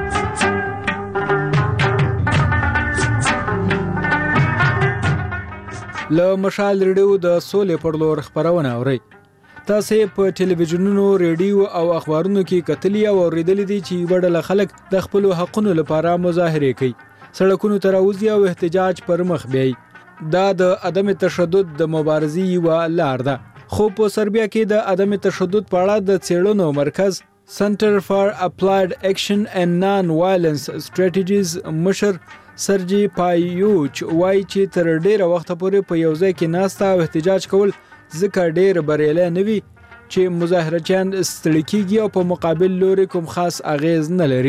له مشال ریډیو د سولې پر لور خبرونه اورئ. تاسو په ټلویزیونونو، ریډیو او اخبارونو کې کتلی او اوریدلې دي چې یو ډله خلک د خپل حقونو لپاره مظاهره کوي. سړکونو ته راوځي او احتجاج پر مخ بیایي. دا د عدم تشدد د مبارزې یوه لار ده. خو په سربیا کې د عدم تشدد په اړه د څېړنو مرکز سنټر فار اپلاید اکشن اینڈ نان وایلنس سټریټیجیز مشر سرجی پایوچ وایي چې تر ډیره وخت پورې په یو ځای کې ناسته او احتجاج کول ځکه ډیر بریالی نه وي چې مظاهرچیان ستړي کیږي او په مقابل لوري کوم خاص اغیز نه لري.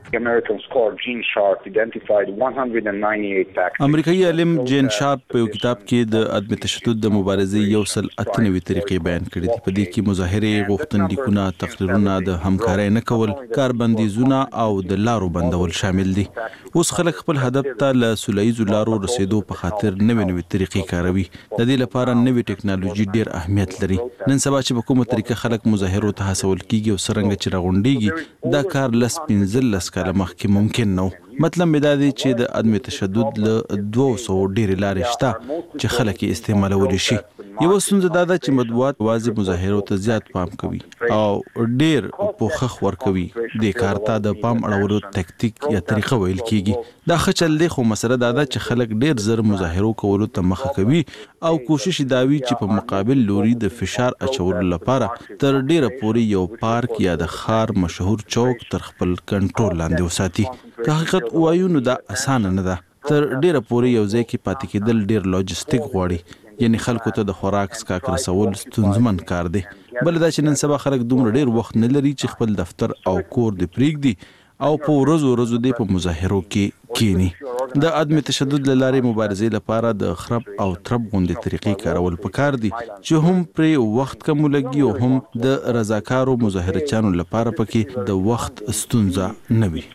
امریکایي عالم جین شارپ په یو کتاب کې د عدم تشدد د مبارزې یو سل اتنوي طریقې بیان کړې دي. په دې کې مظاهرې، غوښتنلیکونه، تقریرونه، د همکارۍ نه کول، کاربندیزونه او د لارو بندول شامل دي. اوس خلک خپل هدف ته له سولهییزو لارو رسیدو په خاطر نوې نوې طریقې کاروي. د دې لپاره نوې ټکنالوژي ډیر اهمیت لري. نن سبا چې په کومه طریقه خلک مظاهرو ته هڅول کیږي او څرنګه چې راغونډیږي، دا کار لس پنځلس کاله مخکې ممکن نه و. مطلب مې دا دی چې د عدم تشدد له دوه سوو ډېرې لارې شته چې خلک یې استعمالولی شي. یوه ستونزه دا ده چې مطبوعات یوازې مظاهرو ته زیات پام کوي او ډېر پوښښ ورکوي. دې کار ته د پام اړولو تکتیک یا طریقه ویل کیږي. دا ښه چل دی، خو مسله دا ده چې خلک ډېر زر مظاهرو کولو ته مخه کوي او کوشش یې دا وي چې په مقابل لوري د فشار اچولو لپاره تر ډېره پورې یو پارک یا د ښار مشهور چوک تر خپل کنټرول لاندې وساتي. که حقیقت وایو نو دا اسانه نه ده. تر ډیره پورې یو ځای کې پاتې کېدل ډیر لاجستیک غواړي، یعنی خلکو ته د خوراک څښاک رسول ستونزمن کار دی. بل دا چې نن سبا خلک دومره ډیر وخت نه لري چې خپل دفتر او کور د پریږدي او په ورځو ورځو دی په مظاهرو کې کینی. د عدم تشدد له لارې مبارزې لپاره د خرب او ترب غوندې طریقې کارول پکار دي چې هم پرې وخت کم ولګي او هم د رضاکارو مظاهرچیانو لپاره پکې د وخت ستونزه نه وي.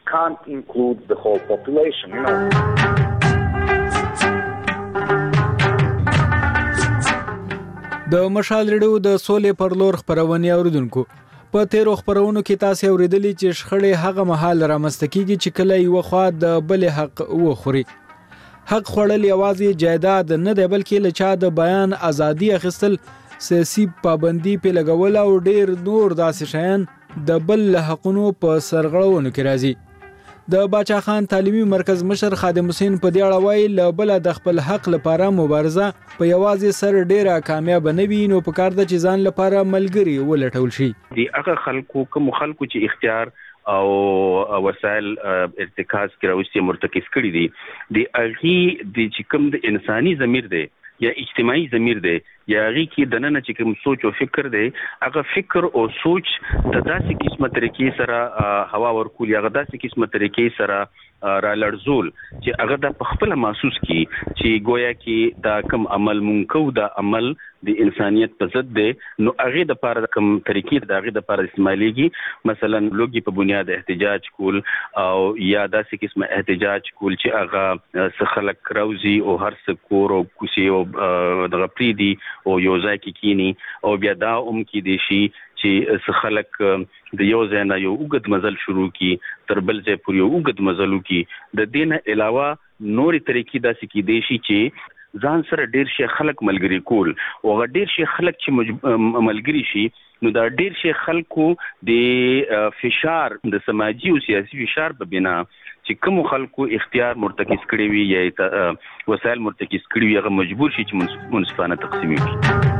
د مشال ریډیو د سولې پر لور خپرونې اوریدونکو، په تیرو خپرونو کې تاسو اوریدلی چې شخړې هغه مهال رامنځته کیږي چې کله یو خوا د بل حق وخوري. حق خوړل یوازې جایداد نه دی، بلکې له چا د بیان ازادي اخیستل، سیاسي پابندي په لګول او ډیر نور داسې شیان د بل له حقونو په سرغړونو کې راځي. د باچا خان تعلیمي مرکز مشر خادم حسین په دې اړه وایي له بل د خپل حق لپاره مبارزه په یوازې سر ډیره کامیاب نه وي، نو په کار د چې ځان لپاره ملګری ولټول شي. دی هغه خلکو کوم خلکو چې اختیار او وسایل ارتکاز کې راوستي مرتکز کړي دي، دی هغه د چې کوم د انساني ضمیر دی یا اجتماعي ضمیر دی یا هغه کې د نن چې کوم سوچ او فکر دی، هغه فکر او سوچ د داسې قسمه طریقې سره هوا ورکول یا داسې قسمه طریقې سره را لړزول چې هغه د خپل محسوس کی چې گویا کې دا کم عمل مونږ کو دا عمل د انسانيت په ضد دی، نو هغه د پاره کم طریقې د هغه د پاره استعماليږي. مثلا لوګي په بنیاد احتجاج کول او یا داسې قسمه احتجاج کول چې هغه سخلک راوزي او هر څه کور او کوسي او دغه پریدي او یو ځای کې کینی او بیا دا اوم کې دي شي چې سخلک د یو ځای نه یو وګد مزل شروع کی تر بل ځای پورې یو وګد مزلو کی. د دې نه علاوه نورې طریقې داسې کې دي شي چې ځان سره ډیر شي خلک ملګری کول او غ ډیر شي خلک چې ملګری شي، نو دا ډیر شي خلکو د فشار د سماجی او سیاسي فشار په بنا چې کوم خلکو اختیار مرتکز کړي وي یا وسایل مرتکز کړي وي هغه مجبور شي چې منصفانه تقسیم وکړي.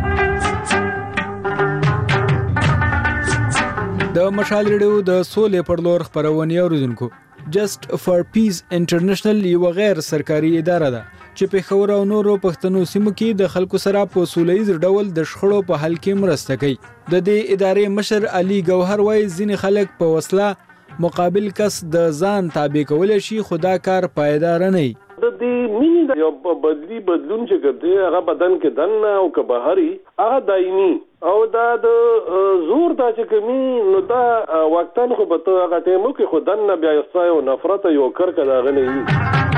د مشال ریډیو د سولې پر لور خپرونې اوریدونکو، جست فار پیس انټرنیشنل یو غیر سرکاري اداره ده چې په خور او نورو پښتنو سیمو کې د خلکو سره په سولهییز ډول د شخړو په حل کې مرسته کوي. د دې ادارې مشر علي ګوهر وايي ځینې خلک په وسله مقابل کس د ځان تابع کول شي، خو دا کار پایدار نه وي. د دې مینې د یو بدلی بدلون چې ګرځي هغه بدن کې دنه او که بهري هغه دایمي او دا د زور دا چې کمی نو دا وقتاً خو به ته هغه ټیمو کې خو دنه بیا یو نفرت یو کرکه دا غنی وي.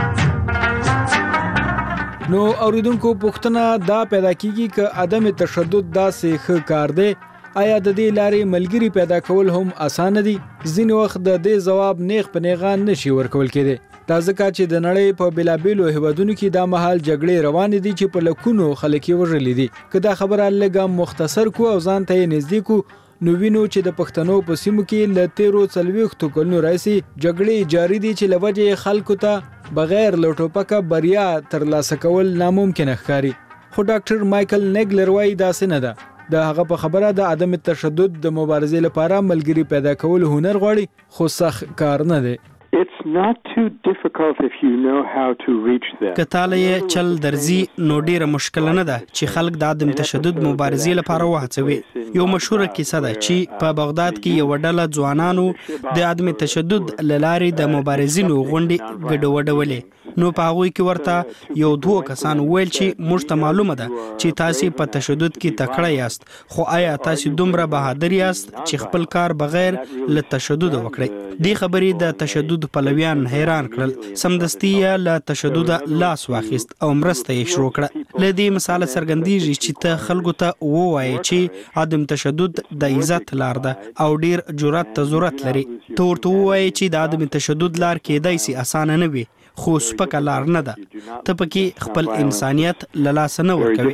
نو اوریدونکو پوښتنه دا پیدا کیږي چې عدم تشدد داسې ښه کار دی، آیا د دې لارې ملګری پیدا کول هم اسانه دي؟ ځینې وخت د دې ځواب نیغ په نیغه نشي ورکول کېدی. دا ځکه چې د نړۍ په بېلابېلو هیوادونو کې دا مهال جګړې روانې دي چې په لکونو خلک یې وژلي دي. که دا خبره لږه مختصر کو او ځان ته یې نږدې کو، نو وینو چې د پښتنو په سیمو کې له تیرو څلوېښتو کلونو راهیسې جګړې جاري دي چې له وجې خلکو ته بغیر له ټوپکه بریا ترلاسه کول ناممکن ښکاري. خو ډاکټر مایکل نیګلر وایي داسې نه ده. د هغه په خبره د عدم تشدد د مبارزې لپاره ملګری پیدا کول هنر غواړي، خو سخت کار نه دی. It's not too difficult if you know how to reach them. کتاله چل درځي نو ډیره مشکل نه ده چې خلک د عدم تشدد مبارزې لپاره وهڅوي. یو مشهوره کیسه ده چې په بغداد کې یو ډله ځوانانو د عدم تشدد لارې د مبارزینو غونډې ګډوډولې. نو په هغوی کې ورته یو دوه کسان ویل چې موږ ته معلومه ده چې تاسو په تشدد کې تکړه یاست، خو آیا تاسو دومره بهادر یاست چې خپل کار بغیر له تشدد وکړئ؟ دې خبرې د تشدد پلویان حیران کړل. سمدستي یې له تشدد لاس واخیست او مرسته یې شروع کړه. له دې مثال څرګندېږي چې ته خلکو ته ووایې چې عدم تشدد د عزت لار ده او ډیر جرأت ته ضرورت لري. ته ورته ووایې چې د عدم تشدد لار کېدای شي اسانه نه وي، خو سپکه لار نه ده. ته پکې خپل انسانیت له لاسه نه ورکوي.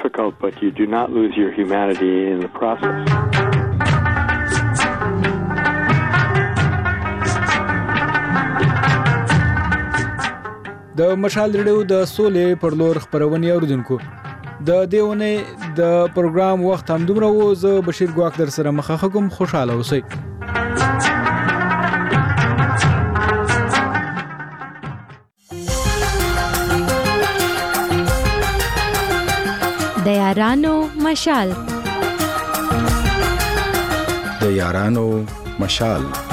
د مشال ریډیو د سولې پر لور خبرونه اوریدونکو د دیونه د پروګرام وخت هم دومره و. زه بشیر ګواک در سره مخه کوم. خوشاله اوسئ. د یارانو مشال د یارانو مشال